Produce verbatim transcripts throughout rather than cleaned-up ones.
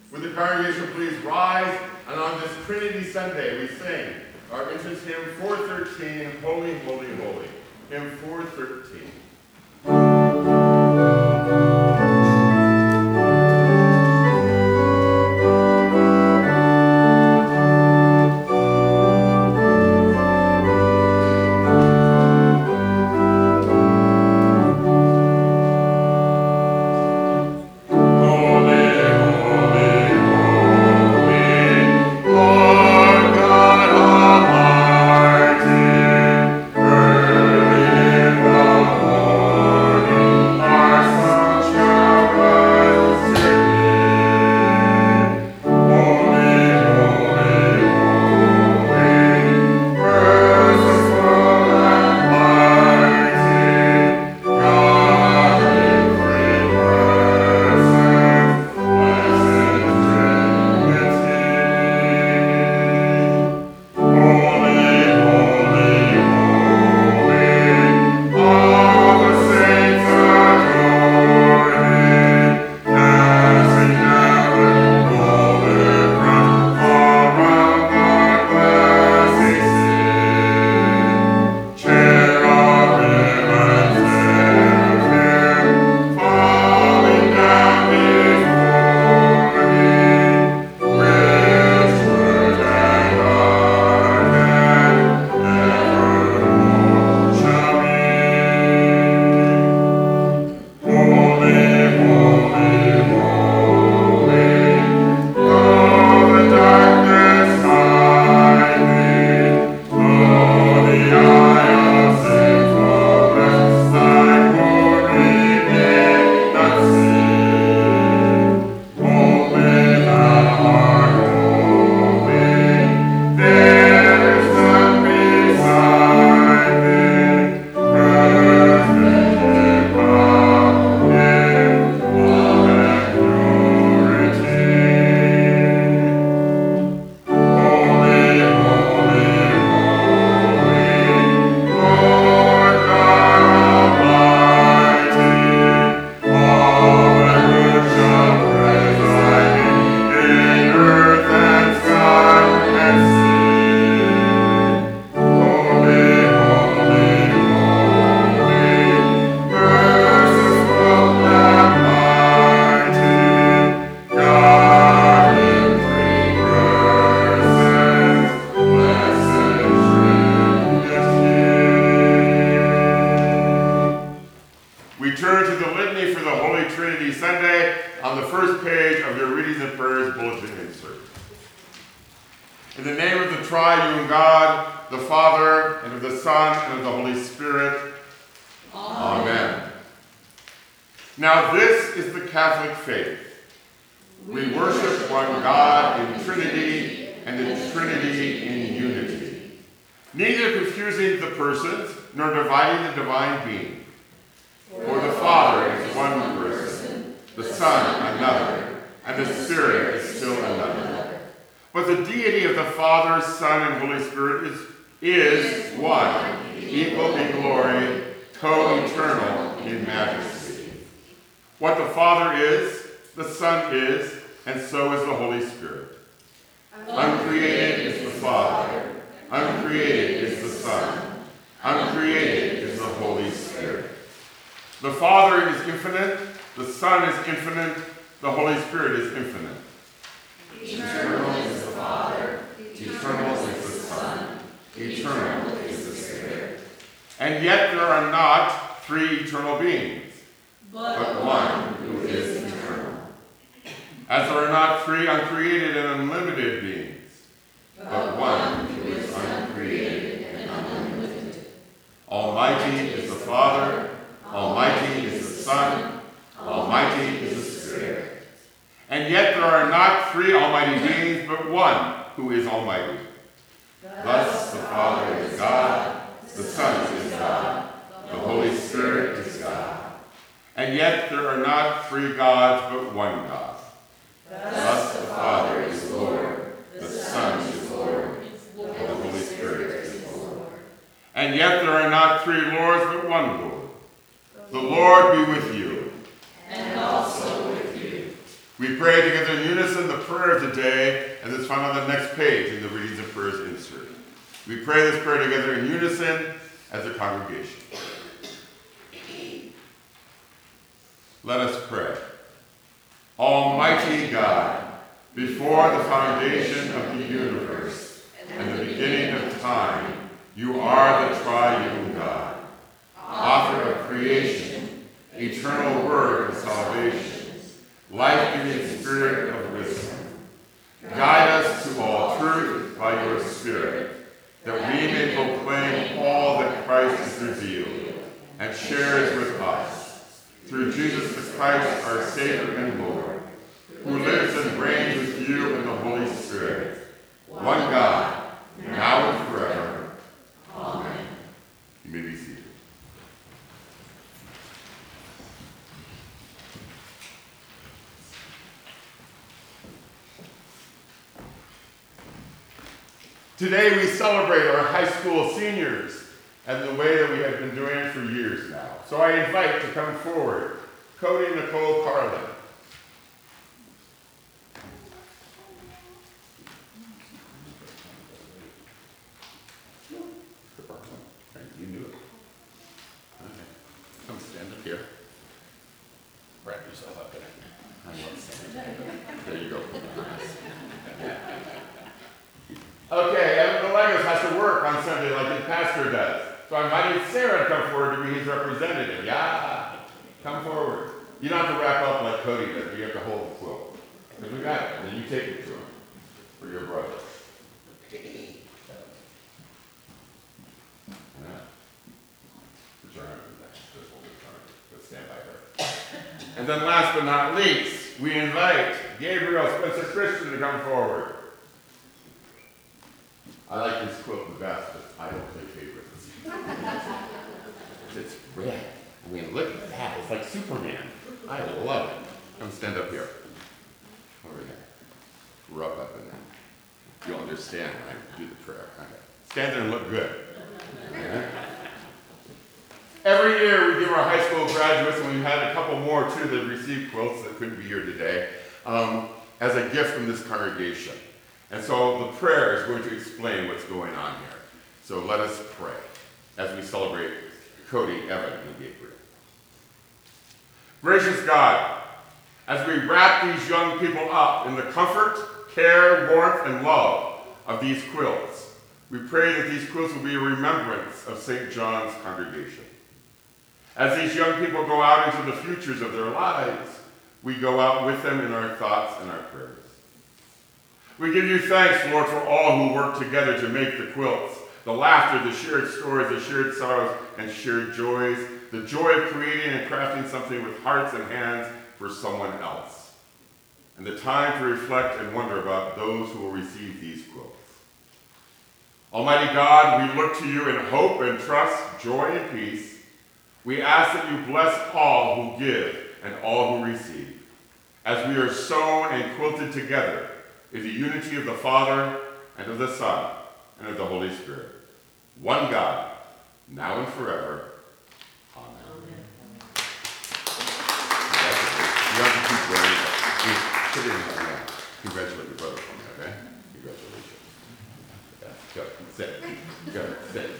Would the congregation please rise, and on this Trinity Sunday we sing our entrance hymn four thirteen, Holy, Holy, Holy. Hymn four thirteen. And yet there are not three Lords, but one Lord. The Lord be with you. And also with you. We pray together in unison the prayer of the day as it's found on the next page in the readings and prayers insert. We pray this prayer together in unison as a congregation. Let us pray. Almighty God, before the foundation of the universe and the beginning of time, you are the triune God, author of creation, eternal word of salvation, life-giving spirit of wisdom. Guide us to all truth by your Spirit, that we may proclaim all that Christ has revealed and shares with us, through Jesus Christ, our Savior and Lord, who lives and reigns with you in the Holy Spirit, one God, now and forever. Amen. You may be seated. Today we celebrate our high school seniors and the way that we have been doing it for years now. So I invite to come forward Cody Nicole Carlin. You knew it. Okay. Come stand up here. Wrap yourself up in it. I love standing. There you go. Okay, Evan Gallegos has to work on Sunday like his pastor does. So I invited Sarah to come forward to be his representative. Yeah, come forward. You don't have to wrap up like Cody does, but you have to hold the quilt. Because we got it, and then you take it to him for your brother. Yeah. Put your arm in there. Just hold it on. Let's stand by her. And then last but not least, we invite Gabriel Spencer Christian to come forward. I like this quilt the best, but I don't play favorites. It's red. I mean, look at that. It's like Superman. I love it. Come stand up here. Over there. Rub up in there. You'll understand when I do the prayer. Okay. Stand there and look good. Okay. Every year we give our high school graduates, and we've had a couple more too that received quilts that couldn't be here today, um, as a gift from this congregation. And so the prayer is going to explain what's going on here. So let us pray as we celebrate Cody, Evan, and Gabriel. Gracious God, as we wrap these young people up in the comfort, care, warmth, and love of these quilts, we pray that these quilts will be a remembrance of Saint John's congregation. As these young people go out into the futures of their lives, we go out with them in our thoughts and our prayers. We give you thanks, Lord, for all who work together to make the quilts, the laughter, the shared stories, the shared sorrows, and shared joys, the joy of creating and crafting something with hearts and hands for someone else, and the time to reflect and wonder about those who will receive these quilts. Almighty God, we look to you in hope and trust, joy and peace. We ask that you bless all who give and all who receive, as we are sewn and quilted together in the unity of the Father, and of the Son, and of the Holy Spirit. One God, now and forever. Amen. Amen. You have to keep wearing it. Put it in the hand. Congratulate your brother for me, okay? Congratulations. Yeah, go, sit. Go, sit.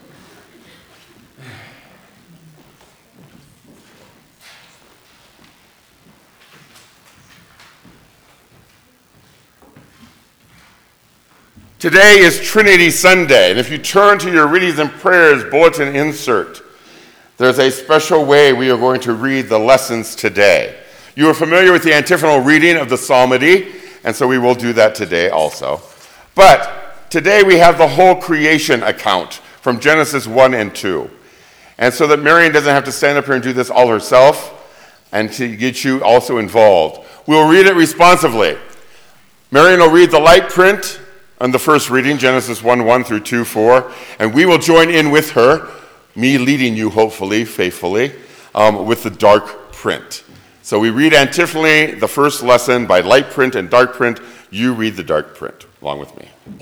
Today is Trinity Sunday, and if you turn to your readings and prayers bulletin insert, there's a special way we are going to read the lessons today. You are familiar with the antiphonal reading of the psalmody, and so we will do that today also. But today we have the whole creation account from Genesis one and two. And so that Marion doesn't have to stand up here and do this all herself, and to get you also involved, we'll read it responsively. Marion will read the light print on the first reading, Genesis one, one through two, four, and we will join in with her, me leading you hopefully, faithfully, um, with the dark print. So we read antiphonally the first lesson by light print and dark print. You read the dark print along with me. Are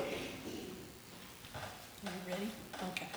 you ready? Okay.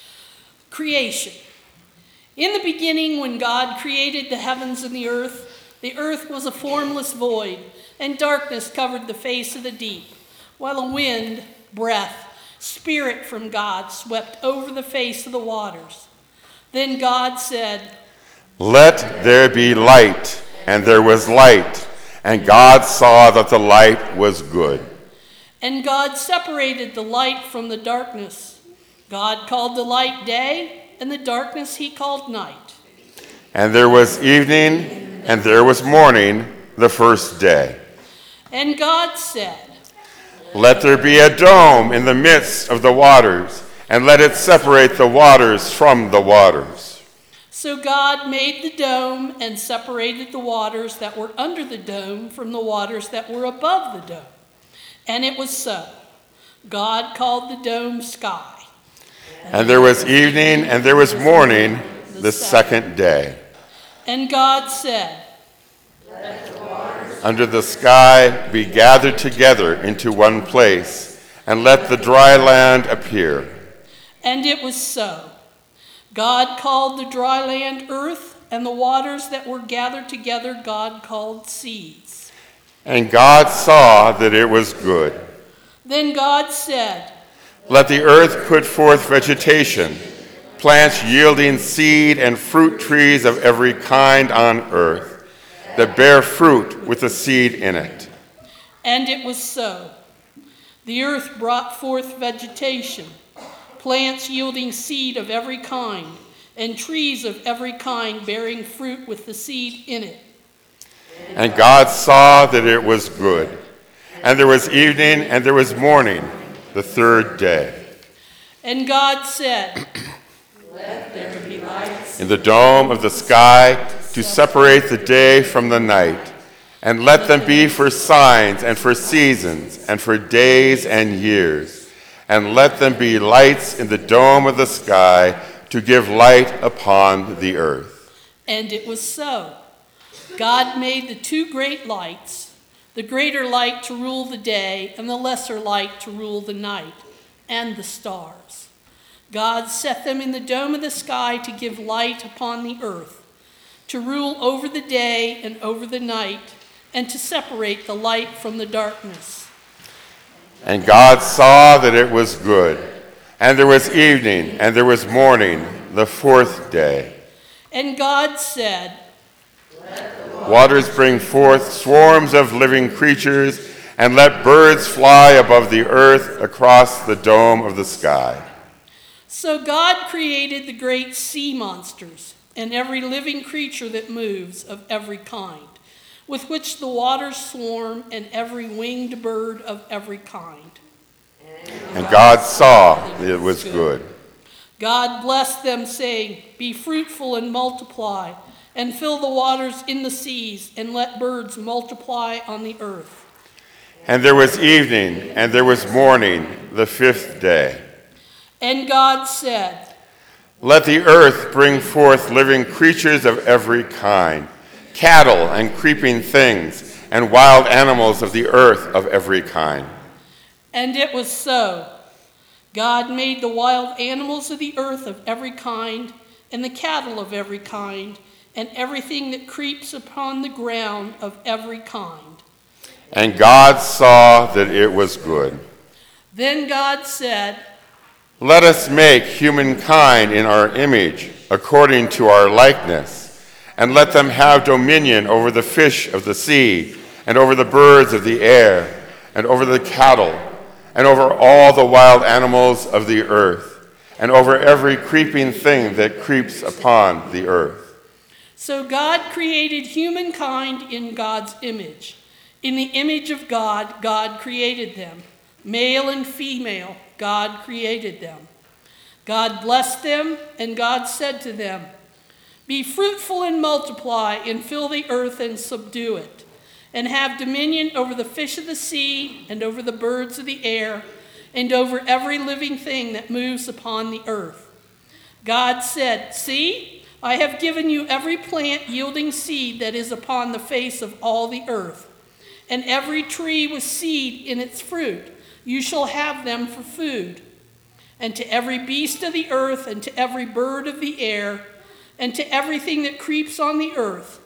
Creation. In the beginning, when God created the heavens and the earth, The earth was a formless void, and darkness covered the face of the deep, while a wind, breath, spirit from God swept over the face of the waters. Then God said, "Let there be light," and there was light. And God saw that the light was good. And God separated the light from the darkness. God called the light day, and the darkness he called night. And there was evening, and there was morning, the first day. And God said, "Let there be a dome in the midst of the waters, and let it separate the waters from the waters." So God made the dome and separated the waters that were under the dome from the waters that were above the dome. And it was so. God called the dome sky. And there was evening, and there was morning, the second day. And God said, "Under the sky be gathered together into one place, and let the dry land appear." And it was so. God called the dry land earth, and the waters that were gathered together God called seas. And God saw that it was good. Then God said, "Let the earth put forth vegetation, plants yielding seed and fruit trees of every kind on earth, that bear fruit with the seed in it." And it was so. The earth brought forth vegetation, plants yielding seed of every kind, and trees of every kind bearing fruit with the seed in it. And God saw that it was good. And there was evening, and there was morning, the third day. And God said, "Let there be lights In the dome of the sky to separate the day from the night, and let them be for signs and for seasons and for days and years. And let them be lights in the dome of the sky to give light upon the earth." And it was so. God made the two great lights, the greater light to rule the day and the lesser light to rule the night, and the stars. God set them in the dome of the sky to give light upon the earth, to rule over the day and over the night, and to separate the light from the darkness. And God saw that it was good. And there was evening, and there was morning, the fourth day. And God said, "Waters bring forth swarms of living creatures, and let birds fly above the earth across the dome of the sky." So God created the great sea monsters and every living creature that moves of every kind, with which the waters swarm, and every winged bird of every kind. And God saw that it was good. God blessed them, saying, "Be fruitful and multiply, and fill the waters in the seas, and let birds multiply on the earth." And there was evening, and there was morning, the fifth day. And God said, "Let the earth bring forth living creatures of every kind, cattle and creeping things, and wild animals of the earth of every kind." And it was so. God made the wild animals of the earth of every kind, and the cattle of every kind, and everything that creeps upon the ground of every kind. And God saw that it was good. Then God said, "Let us make humankind in our image, according to our likeness, and let them have dominion over the fish of the sea, and over the birds of the air, and over the cattle, and over all the wild animals of the earth, and over every creeping thing that creeps upon the earth." So God created humankind in God's image. In the image of God, God created them. Male and female, God created them. God blessed them, and God said to them, "Be fruitful and multiply, and fill the earth and subdue it, and have dominion over the fish of the sea, and over the birds of the air, and over every living thing that moves upon the earth." God said, "See, I have given you every plant yielding seed that is upon the face of all the earth, and every tree with seed in its fruit. You shall have them for food. And to every beast of the earth, and to every bird of the air, and to everything that creeps on the earth,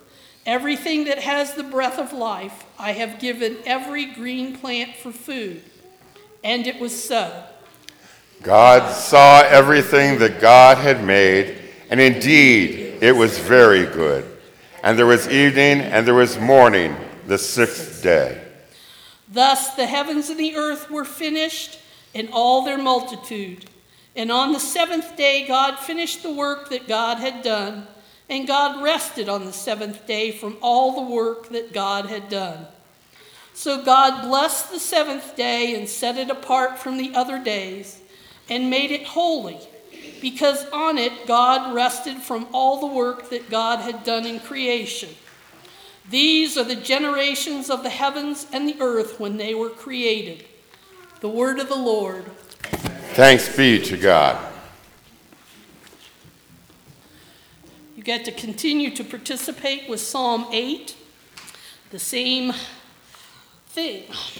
Everything that has the breath of life, I have given every green plant for food. And it was so. God saw everything that God had made, and indeed it was very good. And there was evening and there was morning, the sixth day. Thus the heavens and the earth were finished, and all their multitude. And on the seventh day God finished the work that God had done, and God rested on the seventh day from all the work that God had done. So God blessed the seventh day and set it apart from the other days, and made it holy, because on it God rested from all the work that God had done in creation. These are the generations of the heavens and the earth when they were created. The word of the Lord. Thanks be to God. You get to continue to participate with Psalm eight, the same thing.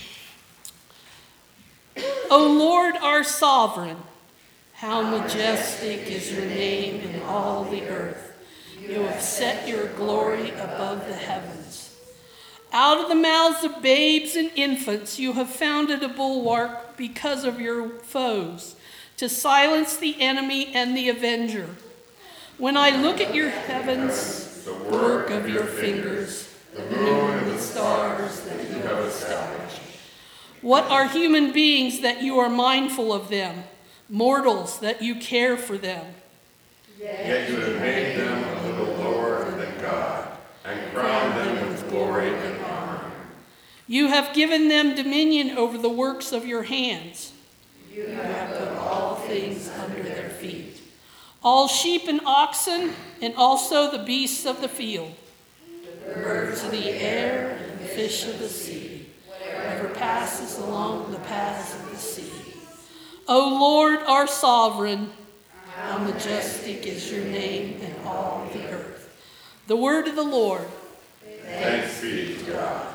O Lord, our sovereign, how majestic is your name in all the earth. You have set your glory above the heavens. Out of the mouths of babes and infants you have founded a bulwark because of your foes, to silence the enemy and the avenger. When I look at your heavens, the work of your fingers, the moon and the stars that you have established. What are human beings that you are mindful of them, mortals that you care for them? Yet you have made them a little lower than God, and crowned them with glory and honor. You have given them dominion over the works of your hands. You have put all things under their feet, all sheep and oxen, and also the beasts of the field, the birds of the air and the fish of the sea, whatever passes along the paths of the sea. O Lord, our sovereign, how majestic is your name in all the earth. The word of the Lord. Thanks be to God.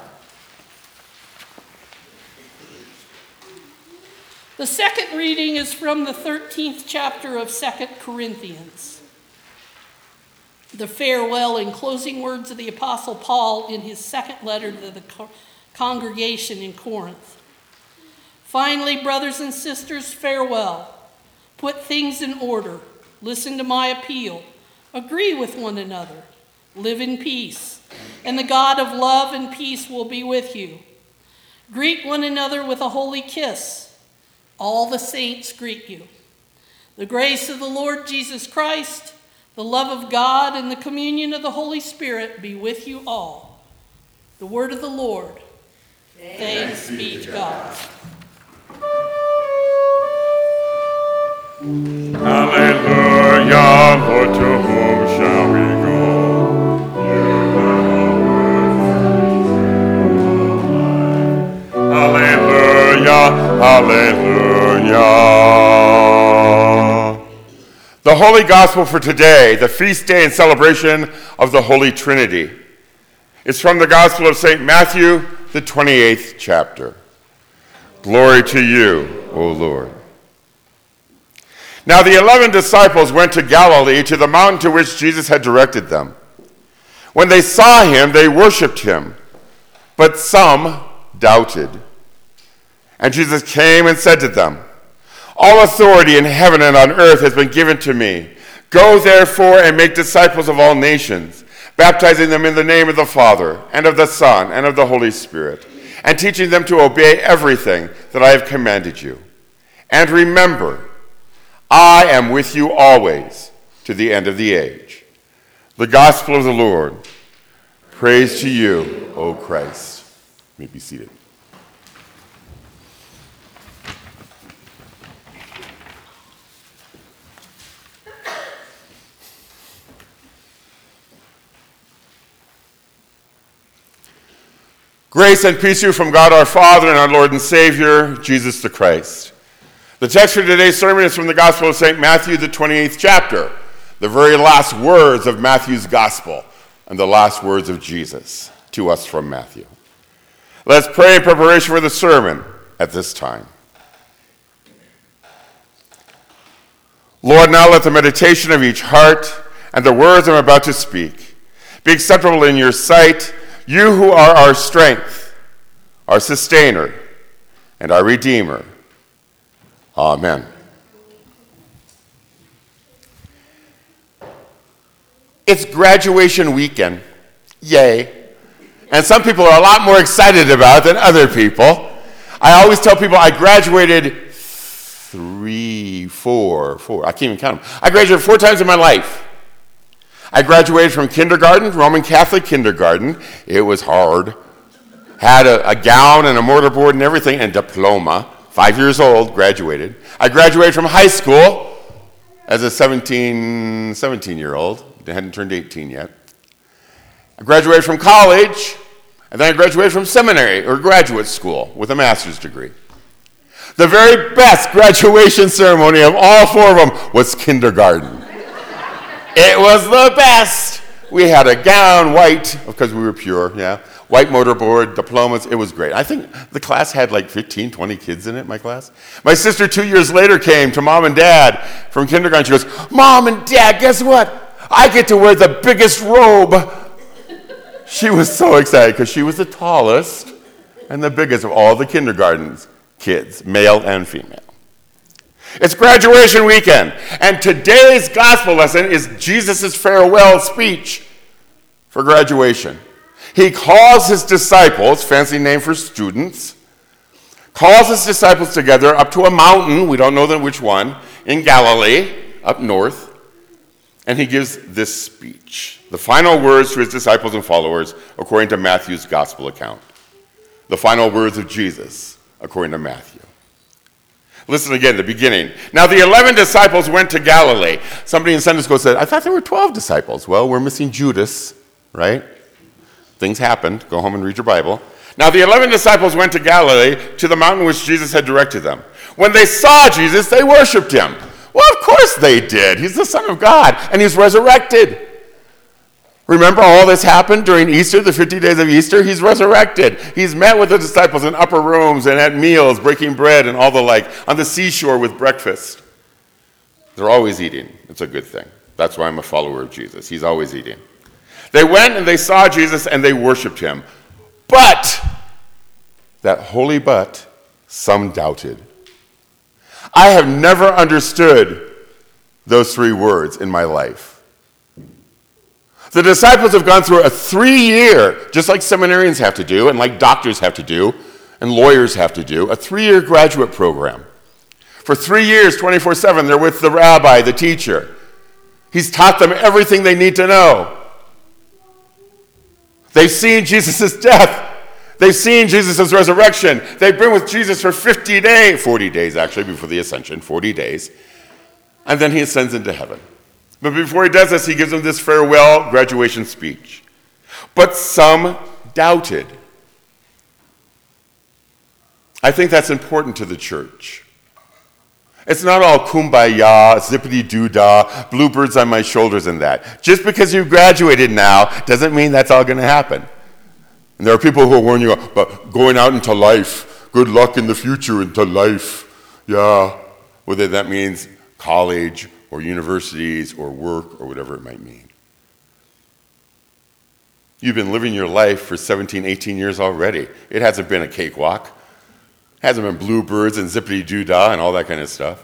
The second reading is from the thirteenth chapter of Second Corinthians. The farewell and closing words of the Apostle Paul in his second letter to the congregation in Corinth. Finally, brothers and sisters, farewell. Put things in order. Listen to my appeal. Agree with one another. Live in peace. And the God of love and peace will be with you. Greet one another with a holy kiss. All the saints greet you. The grace of the Lord Jesus Christ, the love of God, and the communion of the Holy Spirit be with you all. The word of the Lord. Thanks, Thanks be to God. Hallelujah, Lord, to whom shall we go? You are Hallelujah, hallelujah. The Holy Gospel for today, the feast day and celebration of the Holy Trinity, is from the Gospel of Saint Matthew, the twenty-eighth chapter. Glory to you, O Lord. Now the eleven disciples went to Galilee, to the mountain to which Jesus had directed them. When they saw him, they worshipped him, but some doubted. And Jesus came and said to them, all authority in heaven and on earth has been given to me. Go therefore and make disciples of all nations, baptizing them in the name of the Father, and of the Son, and of the Holy Spirit, and teaching them to obey everything that I have commanded you. And remember, I am with you always, to the end of the age. The gospel of the Lord. Praise to you, O Christ. You may be seated. Grace and peace to you from God our Father and our Lord and Savior, Jesus the Christ. The text for today's sermon is from the Gospel of Saint Matthew, the twenty-eighth chapter, the very last words of Matthew's Gospel, and the last words of Jesus to us from Matthew. Let's pray in preparation for the sermon at this time. Lord, now let the meditation of each heart and the words I'm about to speak be acceptable in your sight, you who are our strength, our sustainer, and our redeemer. Amen. It's graduation weekend. Yay. And some people are a lot more excited about it than other people. I always tell people I graduated three, four, four, I can't even count them. I graduated four times in my life. I graduated from kindergarten, Roman Catholic kindergarten. It was hard. Had a, a gown and a mortarboard and everything, and diploma. Five years old, graduated. I graduated from high school as a seventeen, seventeen-year-old. I hadn't turned eighteen yet. I graduated from college, and then I graduated from seminary or graduate school with a master's degree. The very best graduation ceremony of all four of them was kindergarten. It was the best. We had a gown, white, because we were pure, yeah. White mortarboard, diplomas, it was great. I think the class had like fifteen, twenty kids in it, my class. My sister two years later came to mom and dad from kindergarten. She goes, Mom and Dad, guess what? I get to wear the biggest robe. She was so excited because she was the tallest and the biggest of all the kindergarten kids, male and female. It's graduation weekend, and today's gospel lesson is Jesus' farewell speech for graduation. He calls his disciples, fancy name for students, calls his disciples together up to a mountain, we don't know then which one, in Galilee, up north, and he gives this speech, the final words to his disciples and followers according to Matthew's gospel account. The final words of Jesus according to Matthew. Listen again, the beginning. Now the eleven disciples went to Galilee. Somebody in Sunday school said, I thought there were twelve disciples. Well, we're missing Judas, right? Things happened. Go home and read your Bible. Now the eleven disciples went to Galilee, to the mountain which Jesus had directed them. When they saw Jesus, they worshiped him. Well, of course they did. He's the Son of God, and he's resurrected. Remember all this happened during Easter, the fifty days of Easter? He's resurrected. He's met with the disciples in upper rooms and at meals, breaking bread and all the like, on the seashore with breakfast. They're always eating. It's a good thing. That's why I'm a follower of Jesus. He's always eating. They went and they saw Jesus and they worshiped him. But, that holy but, some doubted. I have never understood those three words in my life. The disciples have gone through a three-year, just like seminarians have to do, and like doctors have to do, and lawyers have to do, a three-year graduate program. For three years, twenty-four seven, they're with the rabbi, the teacher. He's taught them everything they need to know. They've seen Jesus' death. They've seen Jesus' resurrection. They've been with Jesus for fifty days, forty days actually, before the ascension, forty days. And then he ascends into heaven. But before he does this, he gives them this farewell graduation speech. But some doubted. I think that's important to the church. It's not all kumbaya, zippity-doo-dah, bluebirds on my shoulders and that. Just because you graduated now doesn't mean that's all going to happen. And there are people who warn you about going out into life. Good luck in the future into life. Yeah, whether that means college or universities or work or whatever it might mean. You've been living your life for seventeen, eighteen years already. It hasn't been a cakewalk. It hasn't been bluebirds and zippity-doo-dah and all that kind of stuff.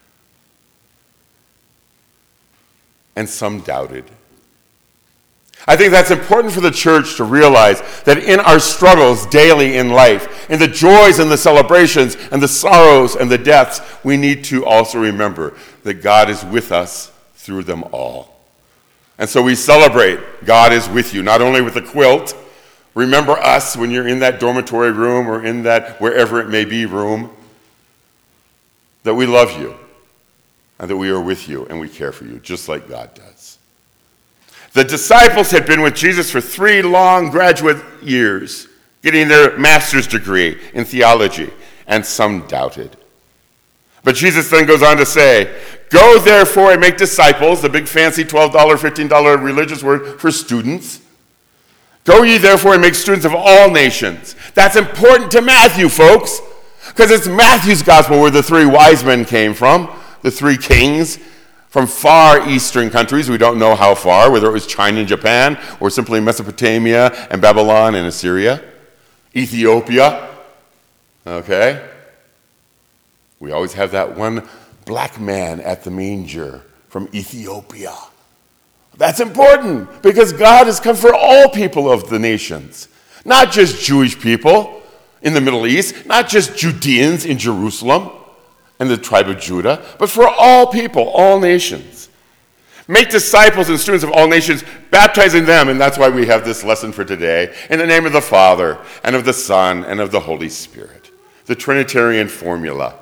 And some doubted. I think that's important for the church to realize that in our struggles daily in life, in the joys and the celebrations and the sorrows and the deaths, we need to also remember that God is with us through them all. And so we celebrate God is with you, not only with the quilt. Remember us when you're in that dormitory room or in that wherever it may be room, that we love you and that we are with you and we care for you, just like God does. The disciples had been with Jesus for three long graduate years, getting their master's degree in theology, and some doubted. But Jesus then goes on to say, go therefore and make disciples, the big fancy twelve dollars, fifteen dollars religious word for students. Go ye therefore and make students of all nations. That's important to Matthew, folks, because it's Matthew's gospel where the three wise men came from, the three kings, from far eastern countries, we don't know how far, whether it was China and Japan, or simply Mesopotamia and Babylon and Assyria, Ethiopia, okay? We always have that one black man at the manger from Ethiopia. That's important because God has come for all people of the nations, not just Jewish people in the Middle East, not just Judeans in Jerusalem and the tribe of Judah, but for all people, all nations. Make disciples and students of all nations, baptizing them, and that's why we have this lesson for today, in the name of the Father, and of the Son, and of the Holy Spirit. The Trinitarian formula.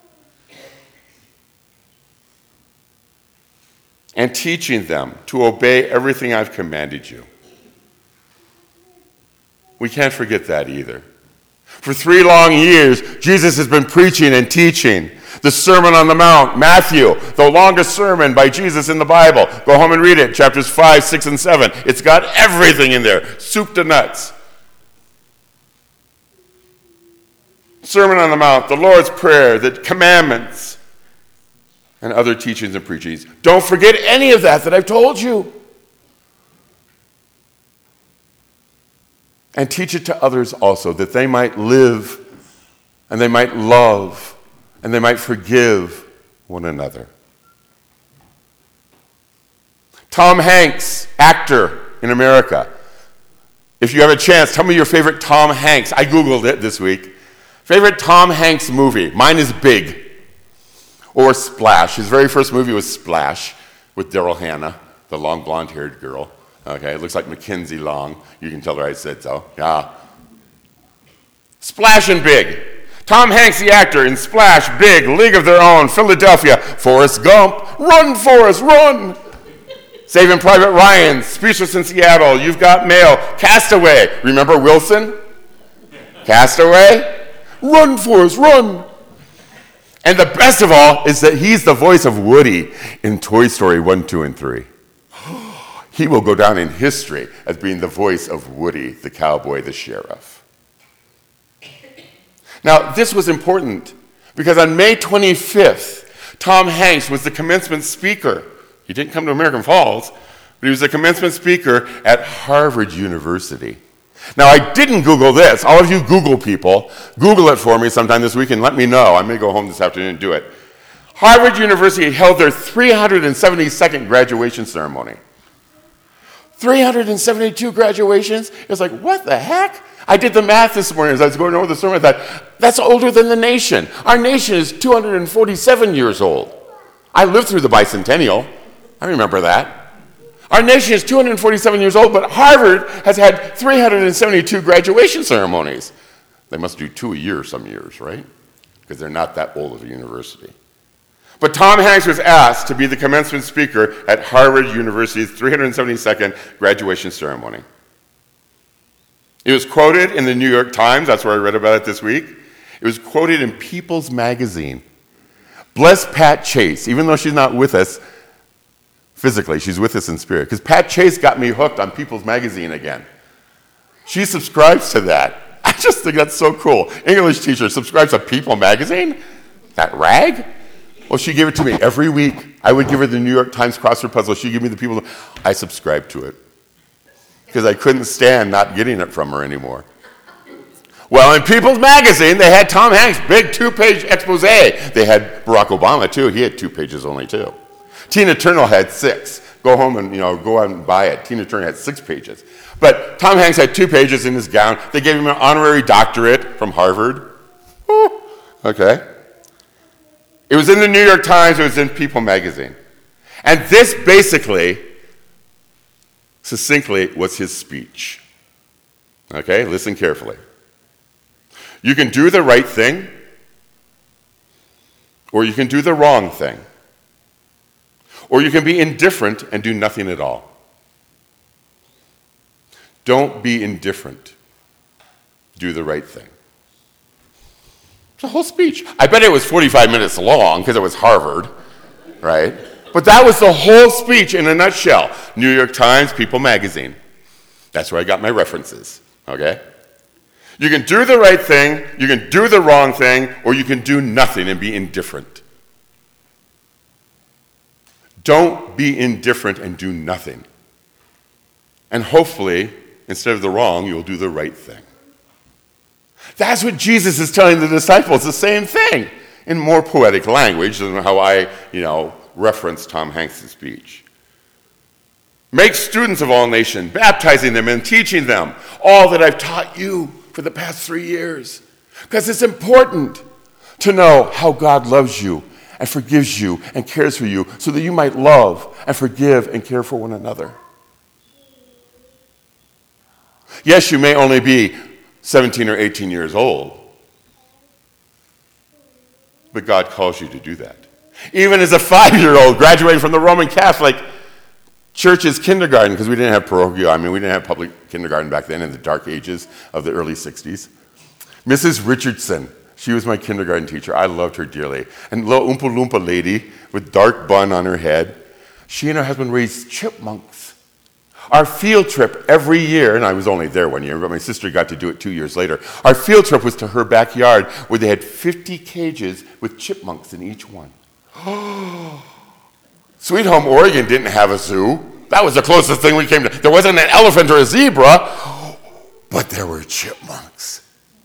And teaching them to obey everything I've commanded you. We can't forget that either. For three long years, Jesus has been preaching and teaching. The Sermon on the Mount, Matthew, the longest sermon by Jesus in the Bible. Go home and read it, chapters five, six, and seven. It's got everything in there, soup to nuts. Sermon on the Mount, the Lord's Prayer, the commandments, and other teachings and preachings. Don't forget any of that that I've told you. And teach it to others also, that they might live, and they might love, and they might forgive one another. Tom Hanks, actor in America. If you have a chance, tell me your favorite Tom Hanks. I Googled it this week. Favorite Tom Hanks movie. Mine is Big. Or Splash. His very first movie was Splash with Daryl Hannah, the long blonde-haired girl. Okay, it looks like Mackenzie Long. You can tell her I said so. Yeah. Splash and Big. Tom Hanks, the actor, in Splash, Big, League of Their Own, Philadelphia, Forrest Gump, Run, Forrest, Run! Saving Private Ryan, Speechless in Seattle, You've Got Mail, Castaway. Remember Wilson? Castaway? Run, Forrest, run! And the best of all is that he's the voice of Woody in Toy Story one, two, and three. He will go down in history as being the voice of Woody, the cowboy, the sheriff. Now, this was important because on May twenty-fifth, Tom Hanks was the commencement speaker. He didn't come to American Falls, but he was the commencement speaker at Harvard University. Now, I didn't Google this. All of you Google people, Google it for me sometime this week and let me know. I may go home this afternoon and do it. Harvard University held their three hundred seventy-second graduation ceremony. three hundred seventy-two graduations? It was like, what the heck? I did the math this morning as I was going over the sermon. I thought, that's older than the nation. Our nation is two hundred forty-seven years old. I lived through the bicentennial. I remember that. Our nation is two hundred forty-seven years old, but Harvard has had three hundred seventy-two graduation ceremonies. They must do two a year some years, right? Because they're not that old of a university. But Tom Hanks was asked to be the commencement speaker at Harvard University's three hundred seventy-second graduation ceremony. It was quoted in the New York Times. That's where I read about it this week. It was quoted in People's Magazine. Bless Pat Chase, even though she's not with us physically, she's with us in spirit. Because Pat Chase got me hooked on People's Magazine again. She subscribes to that. I just think that's so cool. English teacher subscribes to People Magazine? That rag? Well, she gave it to me every week. I would give her the New York Times crossword puzzle. She'd give me the People. I subscribed to it because I couldn't stand not getting it from her anymore. Well, in People's Magazine, they had Tom Hanks' big two-page expose. They had Barack Obama, too. He had two pages only, too. Tina Turner had six. Go home and, you know, go out and buy it. Tina Turner had six pages. But Tom Hanks had two pages in his gown. They gave him an honorary doctorate from Harvard. Woo. Okay. It was in the New York Times. It was in People Magazine. And this basically, succinctly, was his speech. Okay, listen carefully. You can do the right thing, or you can do the wrong thing. Or you can be indifferent and do nothing at all. Don't be indifferent. Do the right thing. It's a whole speech. I bet it was forty-five minutes long because it was Harvard, right? But that was the whole speech in a nutshell. New York Times, People Magazine. That's where I got my references, okay? You can do the right thing, you can do the wrong thing, or you can do nothing and be indifferent. Don't be indifferent and do nothing. And hopefully, instead of the wrong, you'll do the right thing. That's what Jesus is telling the disciples, the same thing, in more poetic language than how I, you know, reference Tom Hanks' speech. Make students of all nations, baptizing them and teaching them all that I've taught you for the past three years. Because it's important to know how God loves you and forgives you and cares for you so that you might love and forgive and care for one another. Yes, you may only be seventeen or eighteen years old, but God calls you to do that. Even as a five-year-old graduating from the Roman Catholic Church's kindergarten, because we didn't have parochial, I mean, we didn't have public kindergarten back then in the dark ages of the early sixties. Missus Richardson, she was my kindergarten teacher. I loved her dearly. And little Oompa Loompa lady with dark bun on her head, she and her husband raised chipmunks. Our field trip every year, and I was only there one year, but my sister got to do it two years later. Our field trip was to her backyard where they had fifty cages with chipmunks in each one. Sweet Home, Oregon didn't have a zoo. That was the closest thing we came to. There wasn't an elephant or a zebra, but there were chipmunks.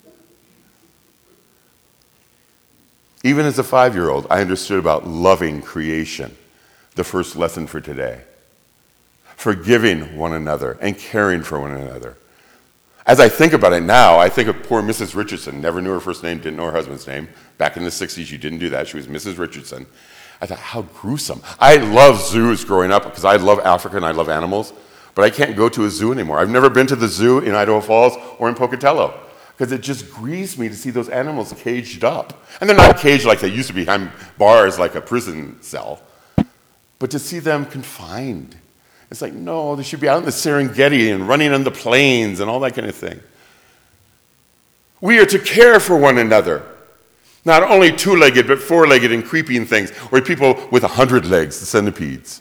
Even as a five-year-old, I understood about loving creation, the first lesson for today. Forgiving one another and caring for one another. As I think about it now, I think of poor Missus Richardson. Never knew her first name, didn't know her husband's name. Back in the sixties, you didn't do that. She was Missus Richardson. I thought, how gruesome. I loved zoos growing up because I love Africa and I love animals, but I can't go to a zoo anymore. I've never been to the zoo in Idaho Falls or in Pocatello because it just grieves me to see those animals caged up. And they're not caged like they used to be behind bars like a prison cell, but to see them confined. It's like, no, they should be out in the Serengeti and running on the plains and all that kind of thing. We are to care for one another. Not only two-legged, but four-legged and creeping things, or people with a hundred legs, the centipedes.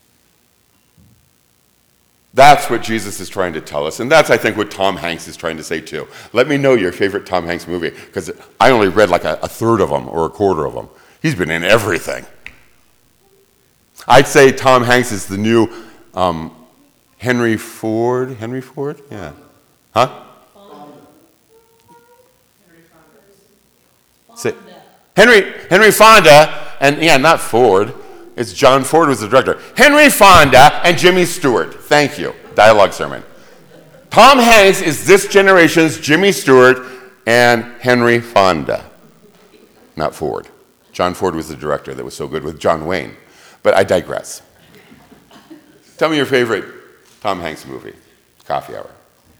That's what Jesus is trying to tell us, and that's, I think, what Tom Hanks is trying to say, too. Let me know your favorite Tom Hanks movie, because I only read like a, a third of them or a quarter of them. He's been in everything. I'd say Tom Hanks is the new um, Henry Ford. Henry Ford? Yeah. Huh? Say, Henry Henry Fonda, and yeah, not Ford. It's John Ford was the director. Henry Fonda and Jimmy Stewart. Thank you. Dialogue sermon. Tom Hanks is this generation's Jimmy Stewart and Henry Fonda. Not Ford. John Ford was the director that was so good with John Wayne. But I digress. Tell me your favorite Tom Hanks movie. Coffee Hour.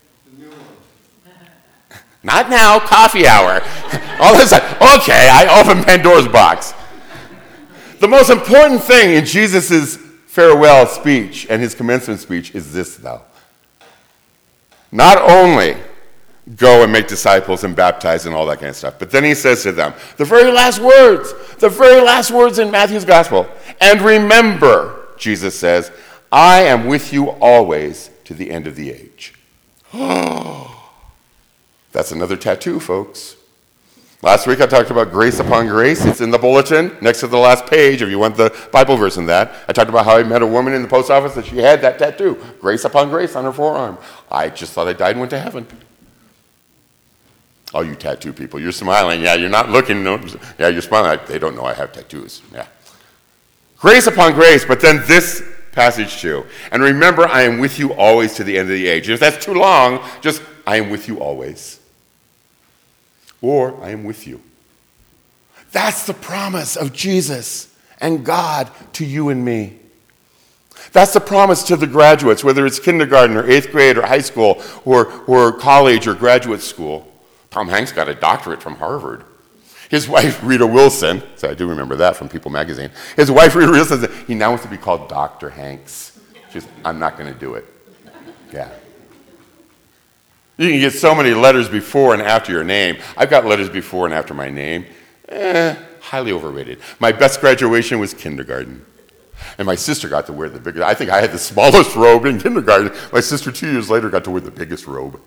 Not now, coffee hour. All of a sudden, okay, I open Pandora's box. The most important thing in Jesus' farewell speech and his commencement speech is this, though. Not only go and make disciples and baptize and all that kind of stuff, but then he says to them, the very last words, the very last words in Matthew's gospel, and remember, Jesus says, I am with you always to the end of the age. Oh. That's another tattoo, folks. Last week I talked about grace upon grace. It's in the bulletin next to the last page if you want the Bible verse in that. I talked about how I met a woman in the post office that she had that tattoo, grace upon grace, on her forearm. I just thought I died and went to heaven. All you tattoo people, you're smiling. Yeah, you're not looking. No, yeah, you're smiling. They don't know I have tattoos. Yeah. Grace upon grace, but then this passage too. And remember, I am with you always to the end of the age. And if that's too long, just, I am with you always. Or, I am with you. That's the promise of Jesus and God to you and me. That's the promise to the graduates, whether it's kindergarten or eighth grade or high school or, or college or graduate school. Tom Hanks got a doctorate from Harvard. His wife, Rita Wilson, so I do remember that from People magazine. His wife, Rita Wilson, said, he now wants to be called Doctor Hanks. She said, I'm not going to do it. Yeah. You can get so many letters before and after your name. I've got letters before and after my name. Eh, highly overrated. My best graduation was kindergarten. And my sister got to wear the biggest. I think I had the smallest robe in kindergarten. My sister, two years later, got to wear the biggest robe.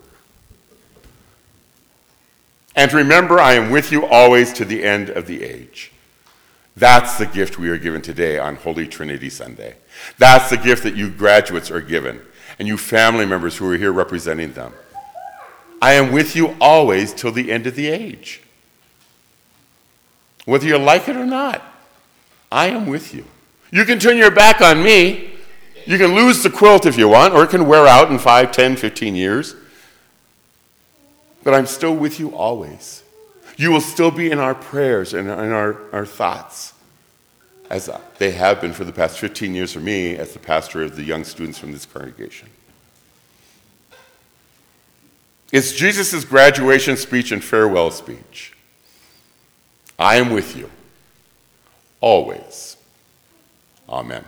And remember, I am with you always to the end of the age. That's the gift we are given today on Holy Trinity Sunday. That's the gift that you graduates are given, and you family members who are here representing them. I am with you always till the end of the age. Whether you like it or not, I am with you. You can turn your back on me. You can lose the quilt if you want, or it can wear out in five, ten, fifteen years. But I'm still with you always. You will still be in our prayers and in our, our thoughts, as they have been for the past fifteen years for me as the pastor of the young students from this congregation. It's Jesus' graduation speech and farewell speech. I am with you, always. Amen.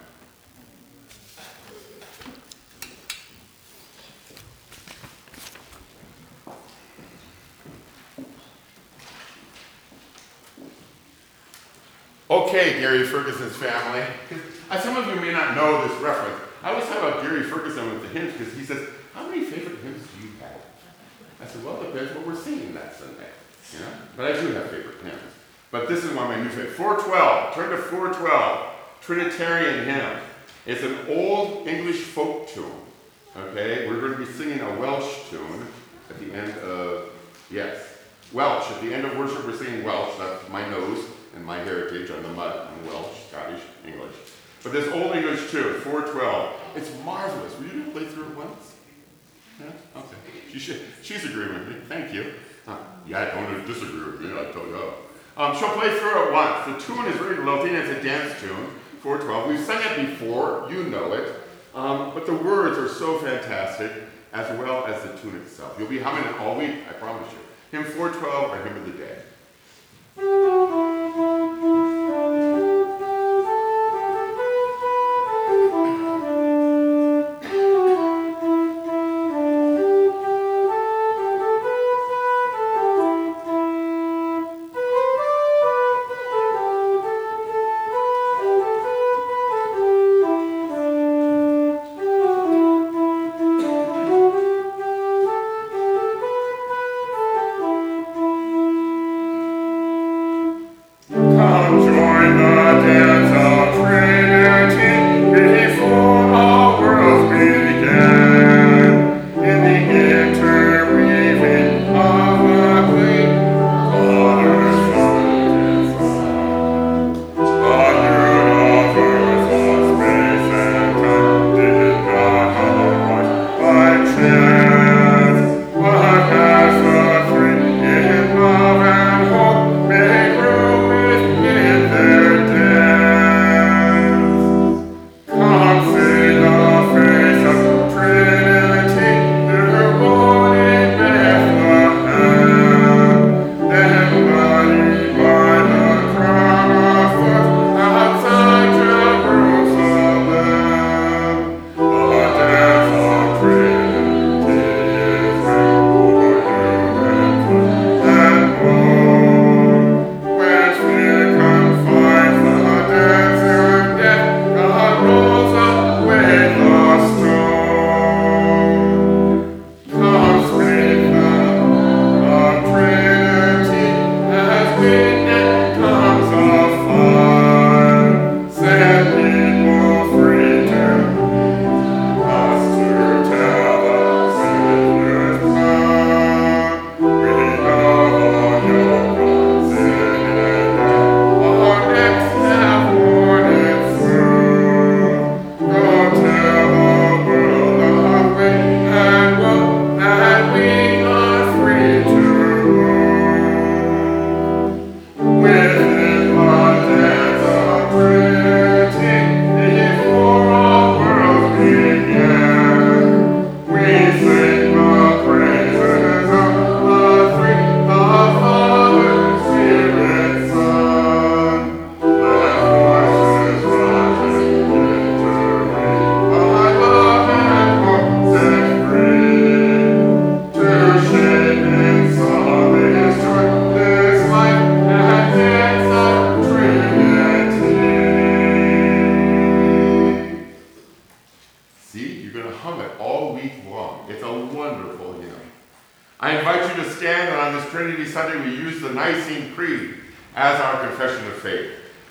Okay, Gary Ferguson's family. Some of you may not know this reference. I always talk about Gary Ferguson with the hymns because he says, how many favorite hymns do you have? I said, well, it depends what we're singing that Sunday. You know? But I do have favorite hymns. But this is one of my new favorites. four twelve. Turn to four twelve. Trinitarian hymn. It's an old English folk tune. Okay? We're going to be singing a Welsh tune at the end of, yes, Welsh. At the end of worship, we're singing Welsh. That's my nose and my heritage. I'm the mud. I'm Welsh, Scottish, English. But this old English tune, four twelve. It's marvelous. Were you going to play through it once? Yeah? Okay. She should, she's agreeing with me. Thank you. Huh. Yeah, I don't disagree with me. I told you. Um, she'll play through it once. The tune is very lilting. It's a dance tune, four twelve. We've sung it before. You know it. Um, but the words are so fantastic, as well as the tune itself. You'll be humming it all week, I promise you. Hymn four twelve, our hymn of the day.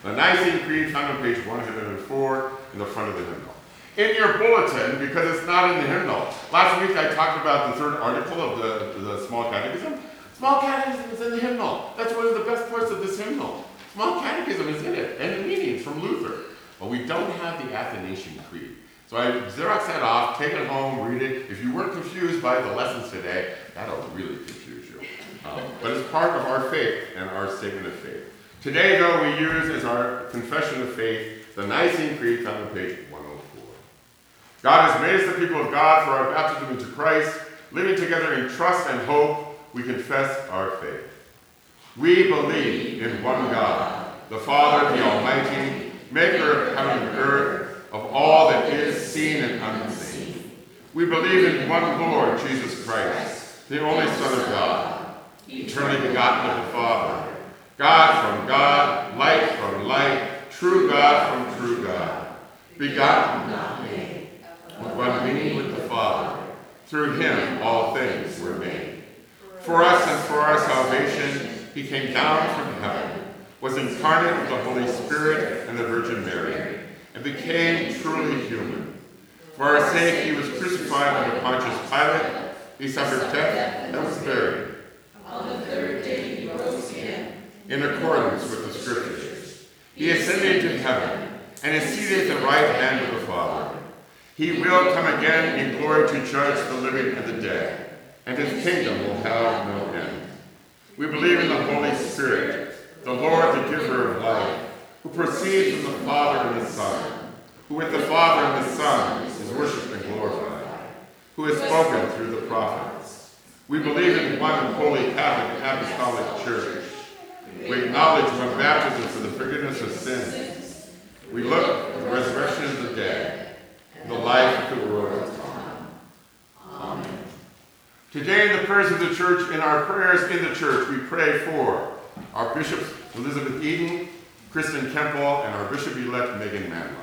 The Nicene Creed found on page one hundred four in the front of the hymnal. In your bulletin, because it's not in the hymnal. Last week I talked about the third article of the, the Small Catechism. Small Catechism is in the hymnal. That's one of the best parts of this hymnal. Small Catechism is in it, and the meanings from Luther. But we don't have the Athanasian Creed. So I Xerox that off, take it home, read it. If you weren't confused by the lessons today, that'll really confuse you. Um, but it's part of our faith and our statement of faith. Today, though, we use as our confession of faith the Nicene Creed found on page one oh four. God has made us the people of God for our baptism into Christ. Living together in trust and hope, we confess our faith. We believe in one God, the Father, the Almighty, maker of heaven and earth, of all that is seen and unseen. We believe in one Lord, Jesus Christ, the only Son of God, eternally begotten of the Father, God from God, light from light, true God from true God, begotten, not made, of one being with the Father. Through him all things were made. For us and for our salvation, he came down from heaven, was incarnate of the Holy Spirit and the Virgin Mary, and became truly human. For our sake he was crucified under Pontius Pilate. He suffered death and was buried. On the third day he rose again, in accordance with the Scriptures. He ascended to heaven and is seated at the right hand of the Father. He will come again in glory to judge the living and the dead, and his kingdom will have no end. We believe in the Holy Spirit, the Lord, the giver of life, who proceeds from the Father and the Son, who with the Father and the Son is worshipped and glorified, who has spoken through the prophets. We believe in one holy Catholic Apostolic Church. We acknowledge one baptism for the forgiveness of sins. We look for the resurrection of the dead, and the life of the world to come. Amen. Today in the prayers of the church, in our prayers in the church, we pray for our bishops Elizabeth Eden, Kristen Kempel, and our bishop-elect Megan Manlow.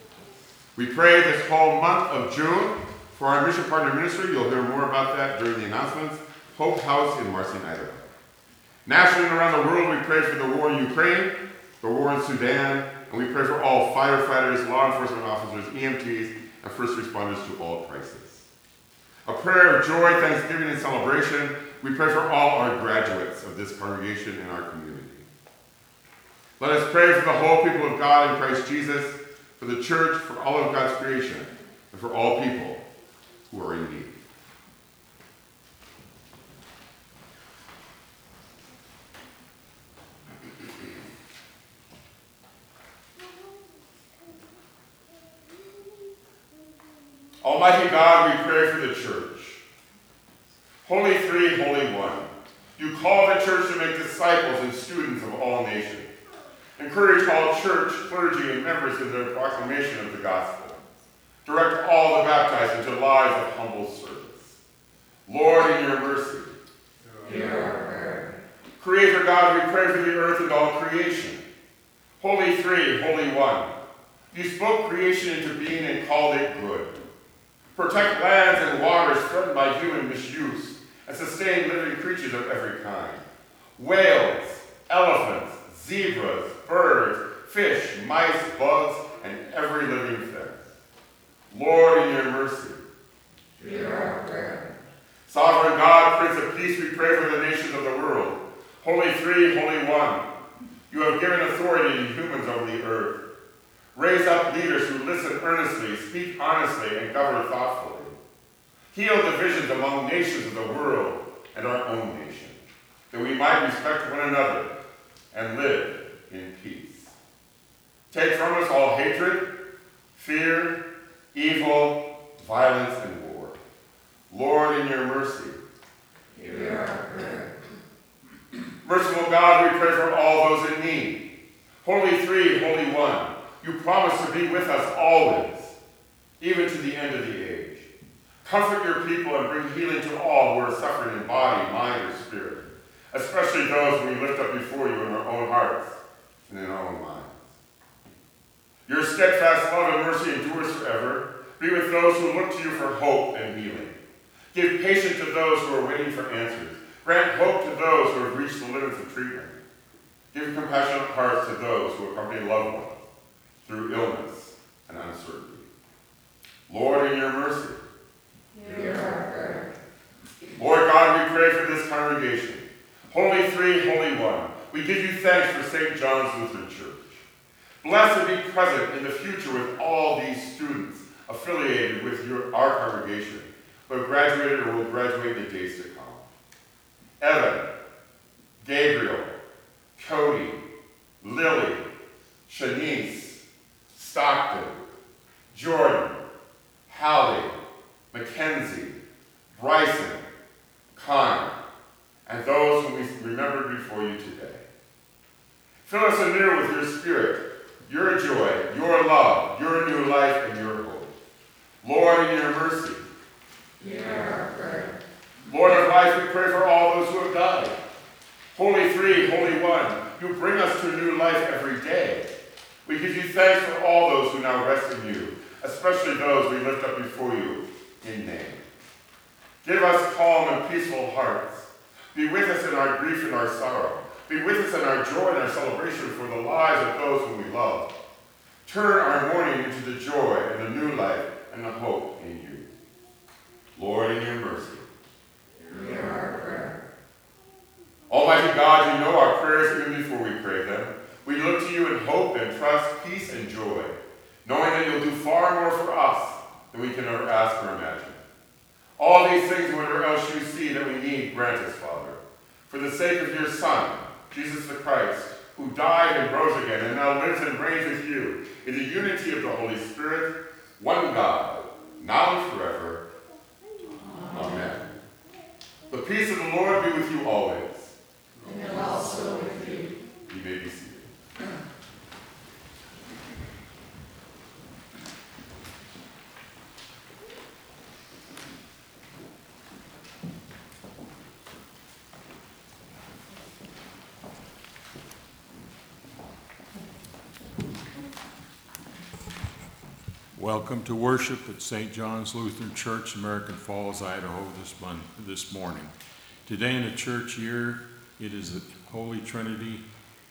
We pray this whole month of June for our mission partner ministry. You'll hear more about that during the announcements. Hope House in Marcin, Idaho. Nationally and around the world, we pray for the war in Ukraine, the war in Sudan, and we pray for all firefighters, law enforcement officers, E M Ts, and first responders to all crises. A prayer of joy, thanksgiving, and celebration. We pray for all our graduates of this congregation and our community. Let us pray for the whole people of God in Christ Jesus, for the church, for all of God's creation, and for all people who are in need. Almighty God, we pray for the church. Holy Three, Holy One, you call the church to make disciples and students of all nations. Encourage all church, clergy, and members in their proclamation of the gospel. Direct all the baptized into lives of humble service. Lord, in your mercy, hear our prayer. Creator God, we pray for the earth and all creation. Holy Three, Holy One, you spoke creation into being and called it good. Protect lands and waters threatened by human misuse, and sustain living creatures of every kind. Whales, elephants, zebras, birds, fish, mice, bugs, and every living thing. Lord, in your mercy, hear our prayer. Sovereign God, Prince of Peace, we pray for the nations of the world. Holy Three, Holy One, you have given authority to humans over the earth. Raise up leaders who listen earnestly, speak honestly, and govern thoughtfully. Heal divisions among nations of the world and our own nation, that we might respect one another and live in peace. Take from us all hatred, fear, evil, violence, and war. Lord, in your mercy, hear our prayer. Merciful God, we pray for all those in need. Holy Three, Holy One, you promise to be with us always, even to the end of the age. Comfort your people and bring healing to all who are suffering in body, mind, or spirit, especially those we lift up before you in our own hearts and in our own minds. Your steadfast love and mercy endures forever. Be with those who look to you for hope and healing. Give patience to those who are waiting for answers. Grant hope to those who have reached the limits of treatment. Give compassionate hearts to those who accompany loved ones through illness and uncertainty. Lord, in your mercy, hear our prayer. Lord God, we pray for this congregation. Holy Three, Holy One, we give you thanks for Saint John's Lutheran Church. Bless and be present in the future with all these students affiliated with your, our congregation, who have graduated or will graduate in the days to come. Evan, Gabriel, Cody, Lily, Shanice, Stockton, Jordan, Hallie, Mackenzie, Bryson, Connor, and those whom we remembered before you today. Fill us anew with your spirit, your joy, your love, your new life, and your hope. Lord, in your mercy, hear our prayer. Lord of life, we pray for all those who have died. Holy Three, Holy One, you bring us to new life every day. We give you thanks for all those who now rest in you, especially those we lift up before you in name. Give us calm and peaceful hearts. Be with us in our grief and our sorrow. Be with us in our joy and our celebration for the lives of those whom we love. Turn our mourning into the joy and the new life and the hope in you. Lord, in your mercy, hear our prayer. Almighty God, you know our prayers even before we pray them. We look to you in hope and trust, peace and joy, knowing that you'll do far more for us than we can ever ask or imagine. All these things and whatever else you see that we need, grant us, Father, for the sake of your Son, Jesus the Christ, who died and rose again and now lives and reigns with you in the unity of the Holy Spirit, one God, now and forever. Amen. Amen. The peace of the Lord be with you always. And also with you. You may be seated. Welcome to worship at Saint John's Lutheran Church, American Falls, Idaho, this, month, this morning. Today in the church year, it is the Holy Trinity.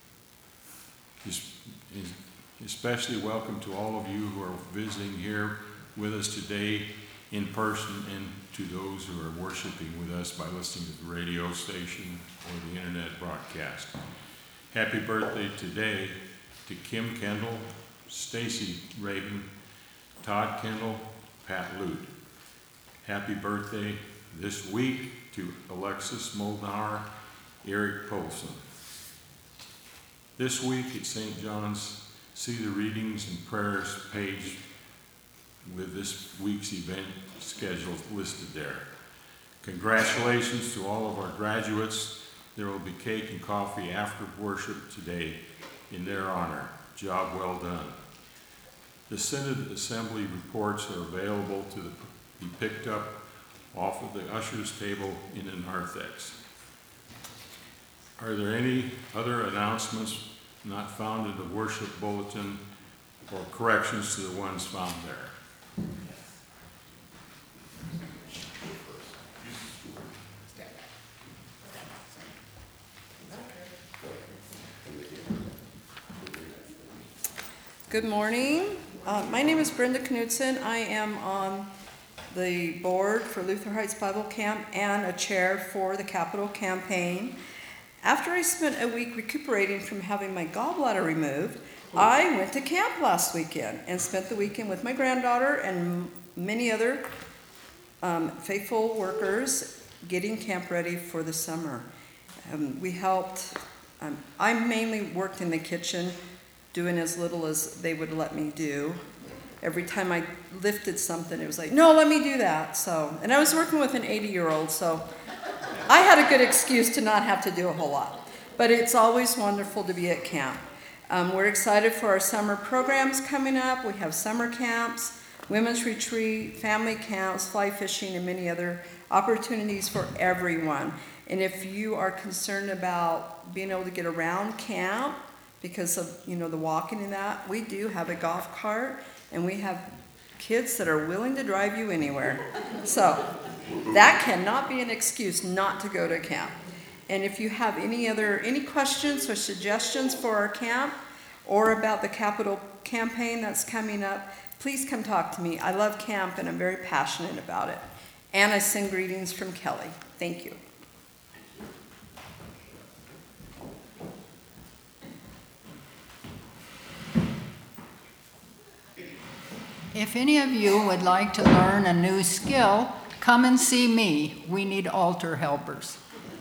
Especially welcome to all of you who are visiting here with us today in person, and to those who are worshiping with us by listening to the radio station or the internet broadcast. Happy birthday today to Kim Kendall, Stacy Raven, Todd Kendall, Pat Lute. Happy birthday this week to Alexis Molnar, Eric Polson. This week at Saint John's, see the readings and prayers page with this week's event schedule listed there. Congratulations to all of our graduates. There will be cake and coffee after worship today in their honor. Job well done. The Synod Assembly reports are available to the, be picked up off of the usher's table in the narthex. Are there any other announcements not found in the worship bulletin or corrections to the ones found there? Good morning. Uh, my name is Brenda Knudsen. I am on the board for Luther Heights Bible Camp and a chair for the Capital Campaign. After I spent a week recuperating from having my gallbladder removed, I went to camp last weekend and spent the weekend with my granddaughter and many other um, faithful workers getting camp ready for the summer. Um, we helped, um, I mainly worked in the kitchen, doing as little as they would let me do. Every time I lifted something, it was like, no, let me do that. So, and I was working with an eighty-year-old, so I had a good excuse to not have to do a whole lot. But it's always wonderful to be at camp. Um, we're excited for our summer programs coming up. We have summer camps, women's retreat, family camps, fly fishing, and many other opportunities for everyone. And if you are concerned about being able to get around camp, because of, you know, the walking and that, we do have a golf cart, and we have kids that are willing to drive you anywhere. So that cannot be an excuse not to go to camp. And if you have any other, any questions or suggestions for our camp or about the capital campaign that's coming up, please come talk to me. I love camp and I'm very passionate about it. And I send greetings from Kelly. Thank you. If any of you would like to learn a new skill, come and see me. We need altar helpers.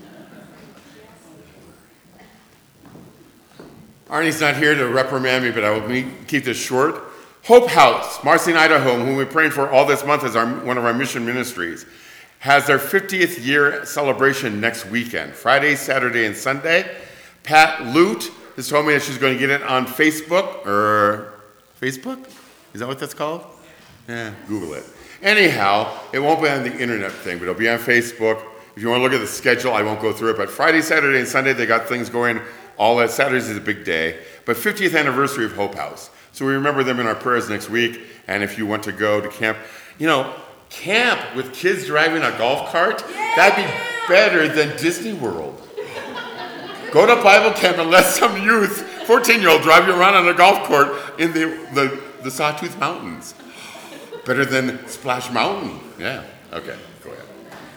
Arnie's not here to reprimand me, but I will keep this short. Hope House, Marcy, Idaho, whom we're praying for all this month as our, one of our mission ministries, has their fiftieth year celebration next weekend, Friday, Saturday, and Sunday. Pat Lute has told me that she's going to get it on Facebook, or Facebook? Is that what that's called? Yeah, Google it. Anyhow, it won't be on the internet thing, but it'll be on Facebook. If you want to look at the schedule, I won't go through it, but Friday, Saturday, and Sunday, they got things going. All that Saturdays is a big day, but fiftieth anniversary of Hope House. So we remember them in our prayers next week, and if you want to go to camp, you know, camp with kids driving a golf cart, yeah. That'd be better than Disney World. Go to Bible camp and let some youth, fourteen-year-old, drive you around on a golf cart in the, the, the Sawtooth Mountains. Better than Splash Mountain. Yeah, okay, go ahead.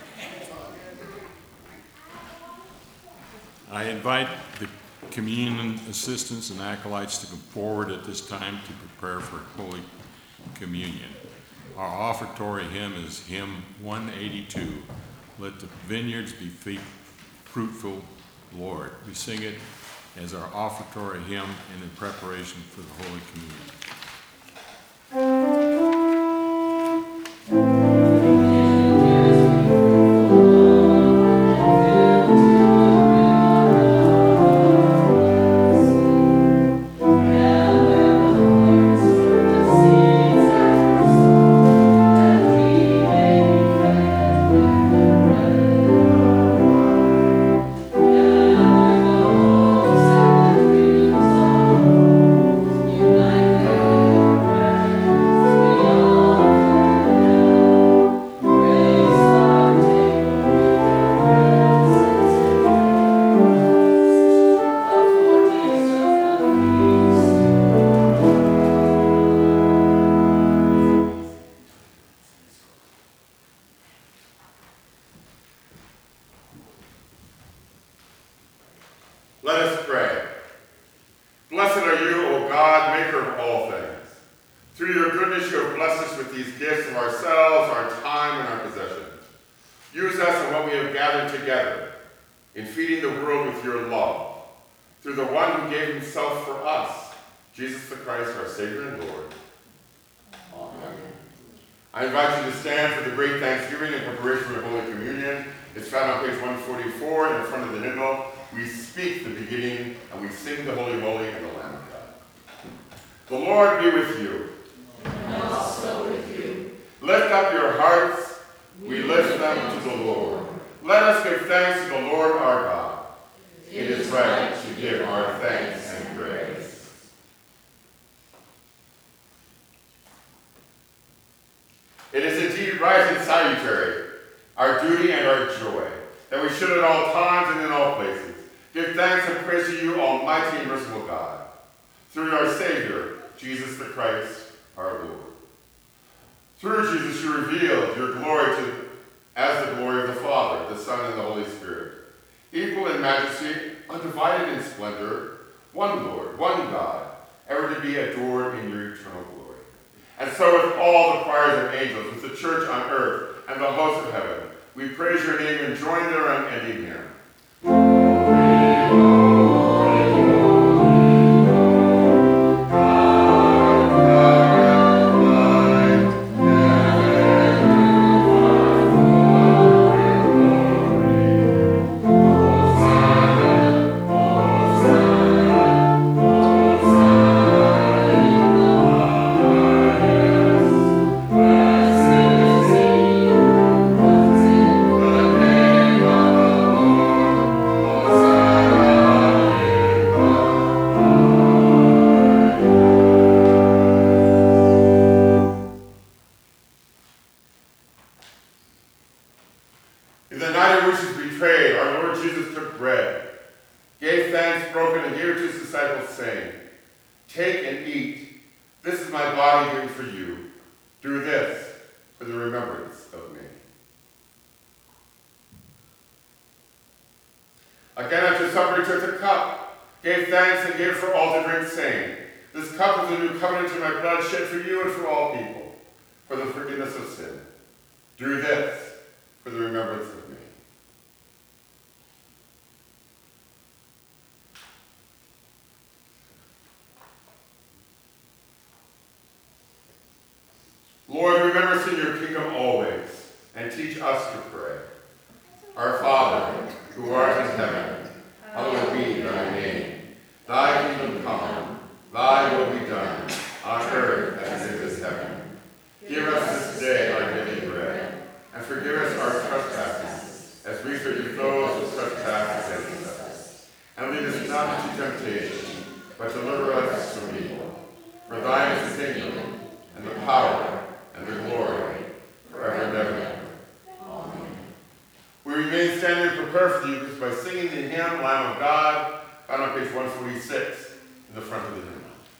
I invite the communion assistants and acolytes to come forward at this time to prepare for Holy Communion. Our offertory hymn is hymn one eighty-two, Let the Vineyards Be Fruitful, Lord. We sing it as our offertory hymn and in preparation for the Holy Communion. Let us pray. Blessed are you, O God, maker of all things. Through your goodness you have blessed us with these gifts of ourselves, our time, and our possessions. Use us in what we have gathered together, in feeding the world with your love, through the one who gave himself for us, Jesus the Christ, our Savior and Lord. Amen. I invite you to stand for the great Thanksgiving in preparation for Holy Communion. It's found on page one forty-four in front of the hymnal. We speak the beginning, and we sing the Holy Holy and the Lamb of God. The Lord be with you. And also with you. Lift up your hearts. We lift them to the Lord. Let us give thanks to the Lord our God. It is right to give our thanks and praise. It is indeed right and salutary, our duty and our joy, that we should at all times and in all places give thanks and praise to you, almighty and merciful God, through our Savior, Jesus the Christ, our Lord. Through Jesus you revealed your glory to, as the glory of the Father, the Son, and the Holy Spirit, equal in majesty, undivided in splendor, one Lord, one God, ever to be adored in your eternal glory. And so with all the choirs of angels, with the church on earth, and the hosts of heaven, we praise your name and join their unending hymn. Amen. night in which he was betrayed, our Lord Jesus took bread, gave thanks, broken, and gave it to his disciples, saying, "Take and eat. This is my body given for you. Do this for the remembrance of me." Again, after supper, he took the cup, gave thanks, and gave it for all to drink, saying, "This cup is the new covenant in my blood, shed for you and for all people, for the forgiveness of sin. Do this for the remembrance of me." Lord, remember us in your kingdom always, and teach us to pray. Our Father, who art in heaven, hallowed be thy name. Thy kingdom come, thy will be done, on earth as it is in heaven. Give us this day our daily bread, and forgive us our trespasses, as we forgive those who trespass against us. And lead us not into temptation, but deliver us from evil. For thine is the kingdom, and the power, and the glory, forever and ever. Amen. We remain standing and prepare for the Eucharist by singing the hymn, Lamb of God, found on page one forty-six, in the front of the hymn.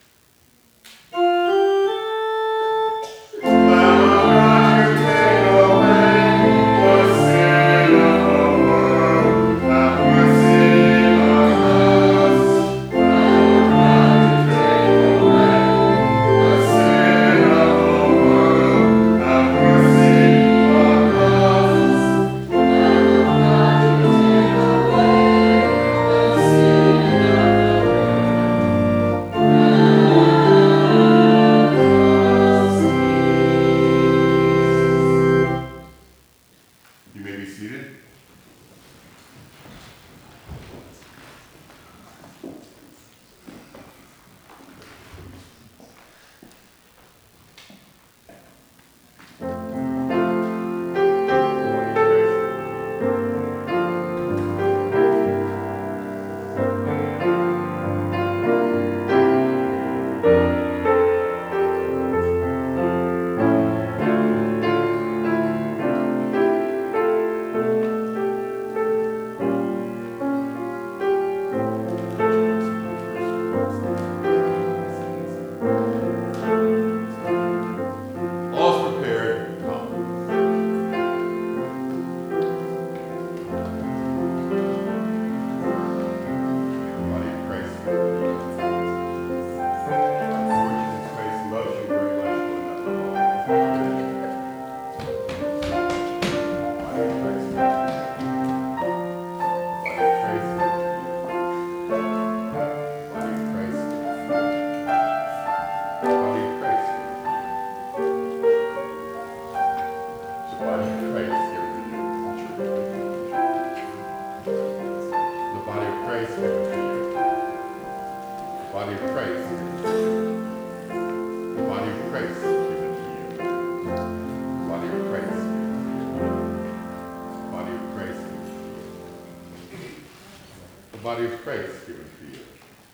Body of Christ given to you.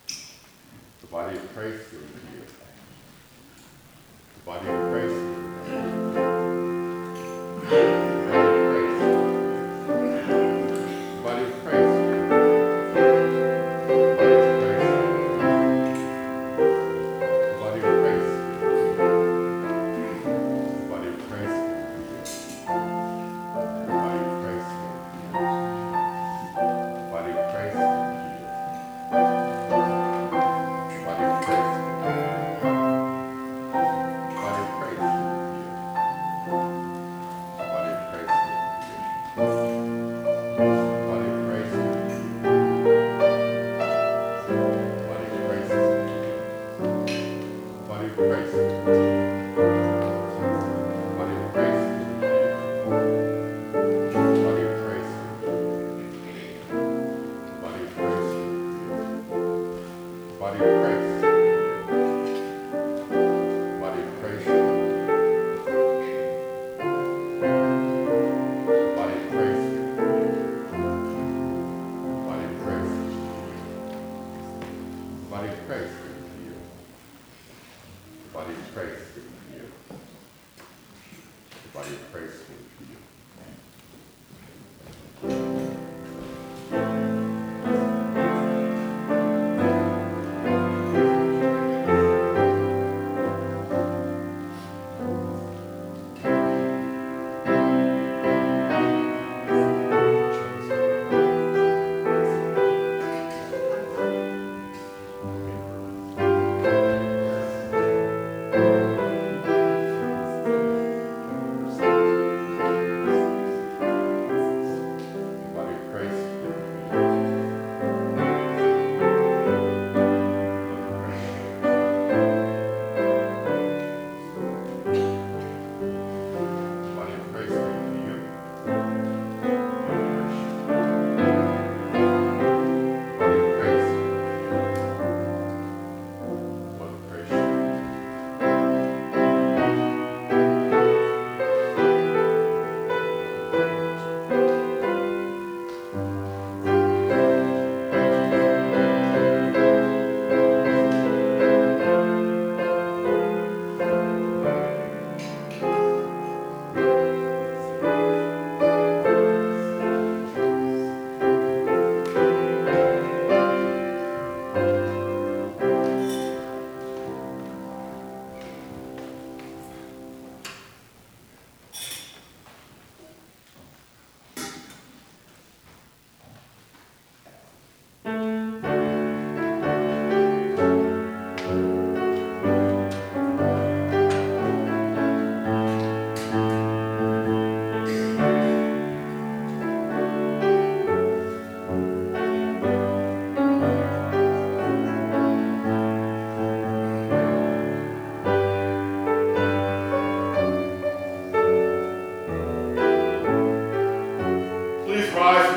The body of Christ given to you. The body of Christ given to you. The body of Christ. The body of Christ. The body of Christ. The body of Christ. Body of Christ. Body of Christ.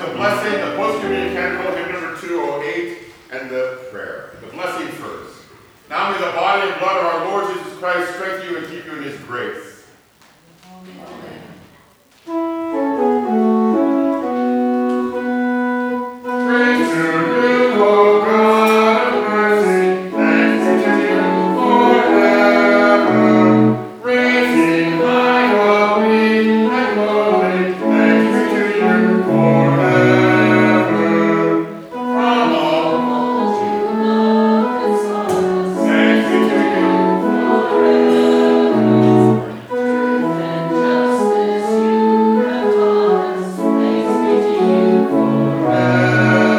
to the blessing, the post-communion candle, hymn number two oh eight, and the prayer. The blessing first. Now may the body and blood of our Lord Jesus Christ strengthen you and keep you in his grace. Amen. Praise to you, O God of mercy, thanks to you forever. Praising high, holy, and lowly, thanks to you forever. From all thanks to you forever. Truth and justice you have taught us, thanks be to you forever.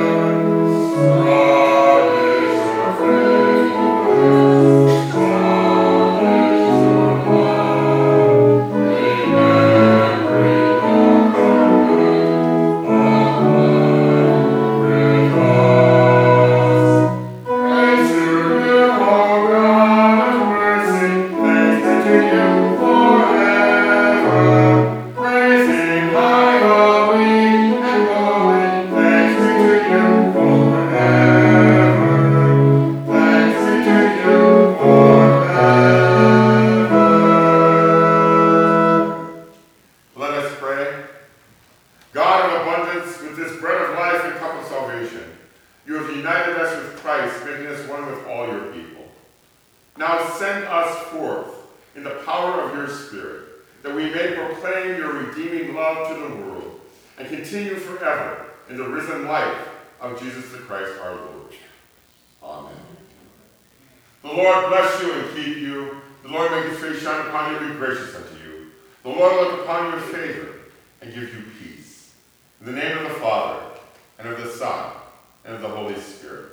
God is your faithfulness, God is your love, remembering your covenant of love with us. Praise to you, O God of mercy, thanks to you forever. Praising high, holy, and lowly, thanks be to you forever. Thanks be to you forever. Let us pray. God of abundance, with this bread of life and cup of salvation, you have united us with Christ, making us one with all your people. Now send us forth in the power of your Spirit, that we may proclaim your redeeming love to the world and continue forever in the risen life of Jesus the Christ our Lord. Amen. The Lord bless you and keep you. The Lord make his face shine upon you and be gracious unto you. The Lord look upon you with favor and give you peace. In the name of the Father, and of the Son, and of the Holy Spirit.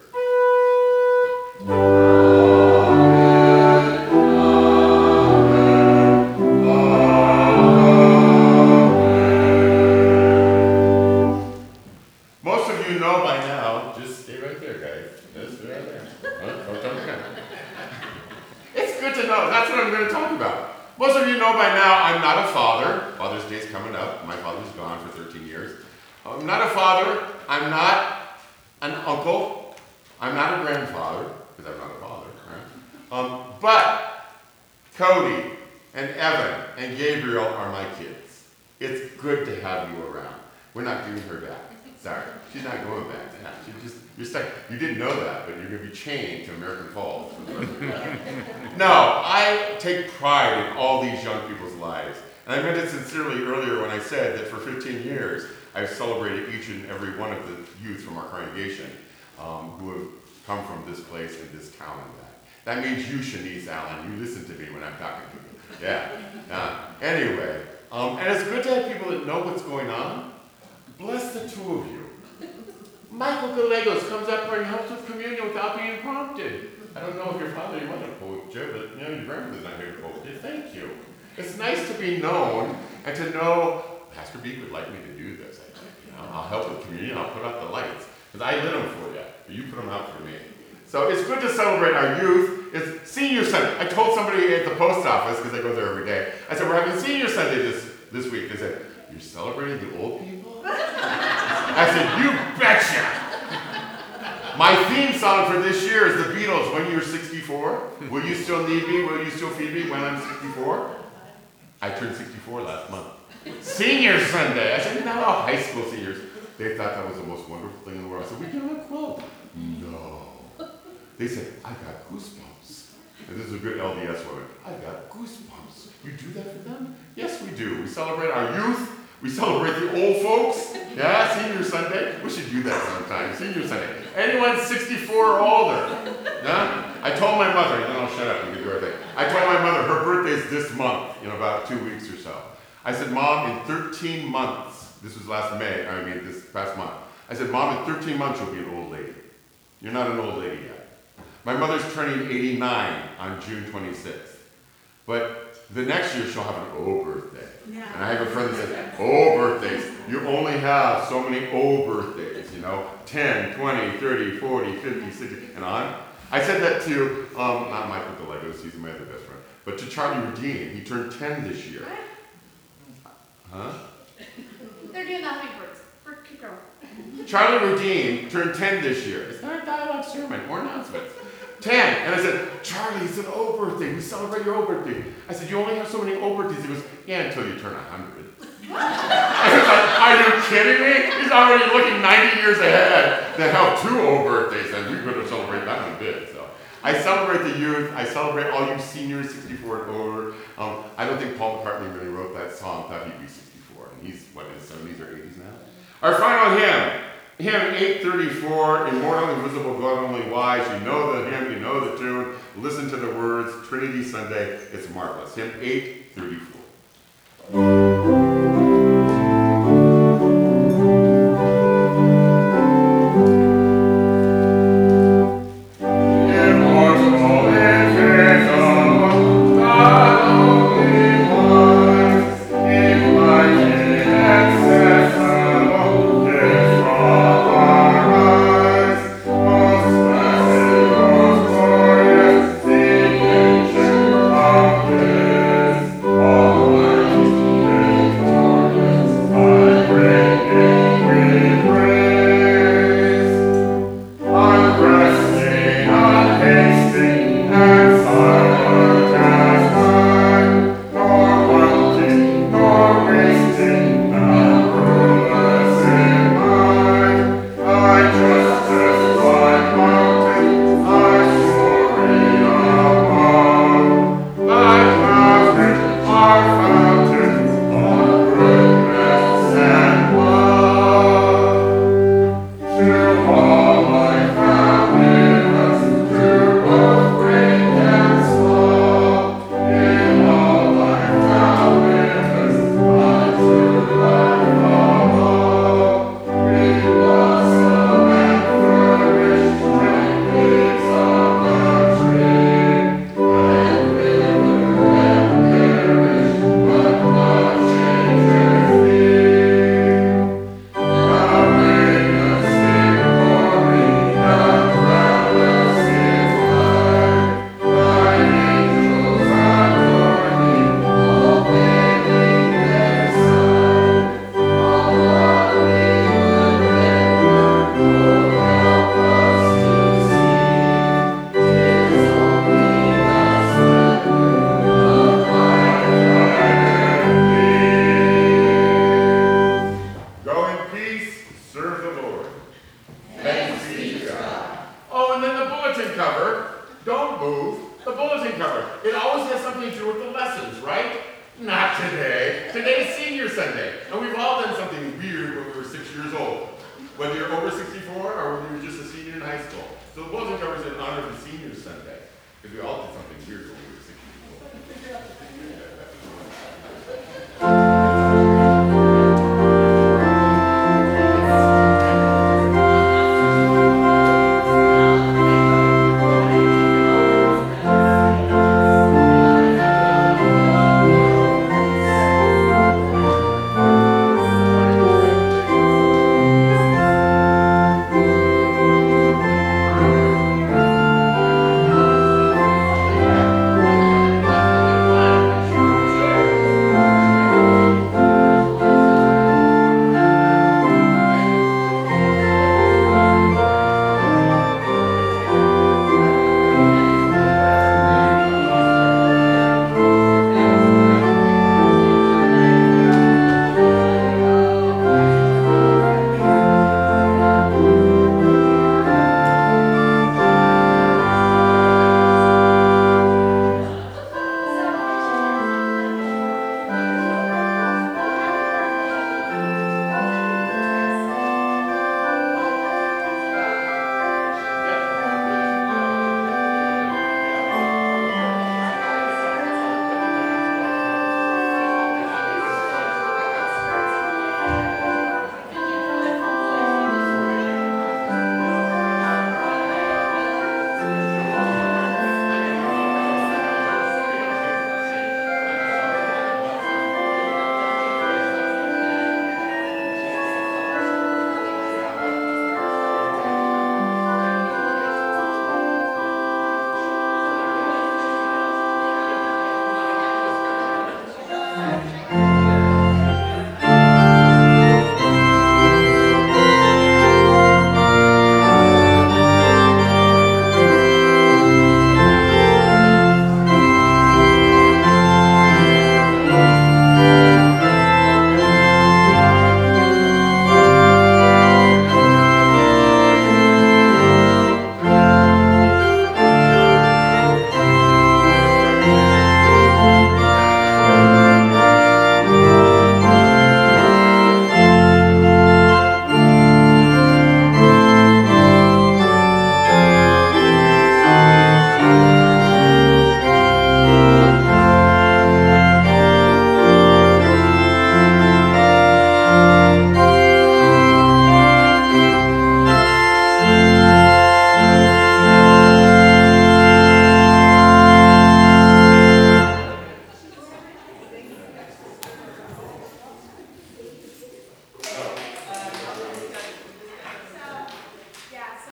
Most of you know by now, just stay right there, guys. Just stay right there. Huh? Don't jump in. It's good to know. That's what I'm going to talk about. Most of you know by now I'm not a father. Father's Day's coming up. My father's gone for thirteen years. I'm not a father. I'm not an uncle. I'm not a grandfather, because I'm not a father, right? Um, but Cody and Evan and Gabriel are my kids. It's good to have you around. We're not giving her back. Sorry, she's not going back. Yeah, she just, you're stuck. You didn't know that, but you're going to be chained to American Falls. No, I take pride in all these young people's lives. And I meant it sincerely earlier when I said that for fifteen years, I've celebrated each and every one of the youth from our congregation um, who have come from this place and this town and that. That means you, Shanice Allen. You listen to me when I'm talking to you. Yeah. Uh, anyway, um, and it's good to have people that know what's going on. Bless the two of you. Michael Gallegos comes up here and helps with communion without being prompted. I don't know if your father, you want to quote you, but you know, your grandmother's not here to quote you. Thank you. It's nice to be known and to know Pastor B would like me to do this. I think, you know, I'll help with communion. I'll put out the lights because I lit them for you, but you put them out for me. So it's good to celebrate our youth. It's Senior Sunday. I told somebody at the post office because I go there every day. I said we're having Senior Sunday this this week. They said, "You're celebrating the old people?" I said, "You betcha." My theme song for this year is the Beatles, When You're sixty-four. Will you still need me? Will you still feed me when I'm sixty-four? I turned sixty-four last month. Senior Sunday. I said, no, high school seniors. They thought that was the most wonderful thing in the world. I said, we give them a quote. No. They said, I got goosebumps. And this is a good L D S woman. I got goosebumps. You do that for them? Yes, we do. We celebrate our youth. We celebrate the old folks. Yeah, Senior Sunday. We should do that sometime. Senior Sunday. Anyone sixty-four or older? Yeah? I told my mother, and then I'll shut up and get to our thing. I told my mother her birthday's this month, in about two weeks or so. I said, Mom, in thirteen months, this was last May, I mean this past month. I said, Mom, in thirteen months you'll be an old lady. You're not an old lady yet. My mother's turning eighty-nine on June twenty-sixth. But the next year she'll have an O birthday. Yeah. And I have a friend that said, O birthdays. You only have so many O birthdays, you know, ten, twenty, thirty, forty, fifty, sixty, and on. I said that to, um, not Michael Gallegos, he's my other best friend, but to Charlie Redine. He turned ten this year. What? Huh? They're doing the hummingbirds for kindergarten. Charlie Redeem turned ten this year. It's not a dialogue sermon or announcements. ten. And I said, Charlie, it's an O birthday. We celebrate your O birthday. I said, you only have so many O birthdays. He goes, yeah, until you turn one hundred. I was like, are you kidding me? He's already looking ninety years ahead to have two O birthdays, and we could have celebrated that one big. So I celebrate the youth. I celebrate all you seniors, sixty-four and over. Um, I don't think Paul McCartney, when he wrote that song, thought he'd be sixty-four. And he's, what, in his seventies or eighties now? Our final hymn. Hymn eight thirty-four, Immortal, Invisible, God Only Wise. You know the hymn, you know the tune. Listen to the words, Trinity Sunday. It's marvelous. Hymn eight thirty-four.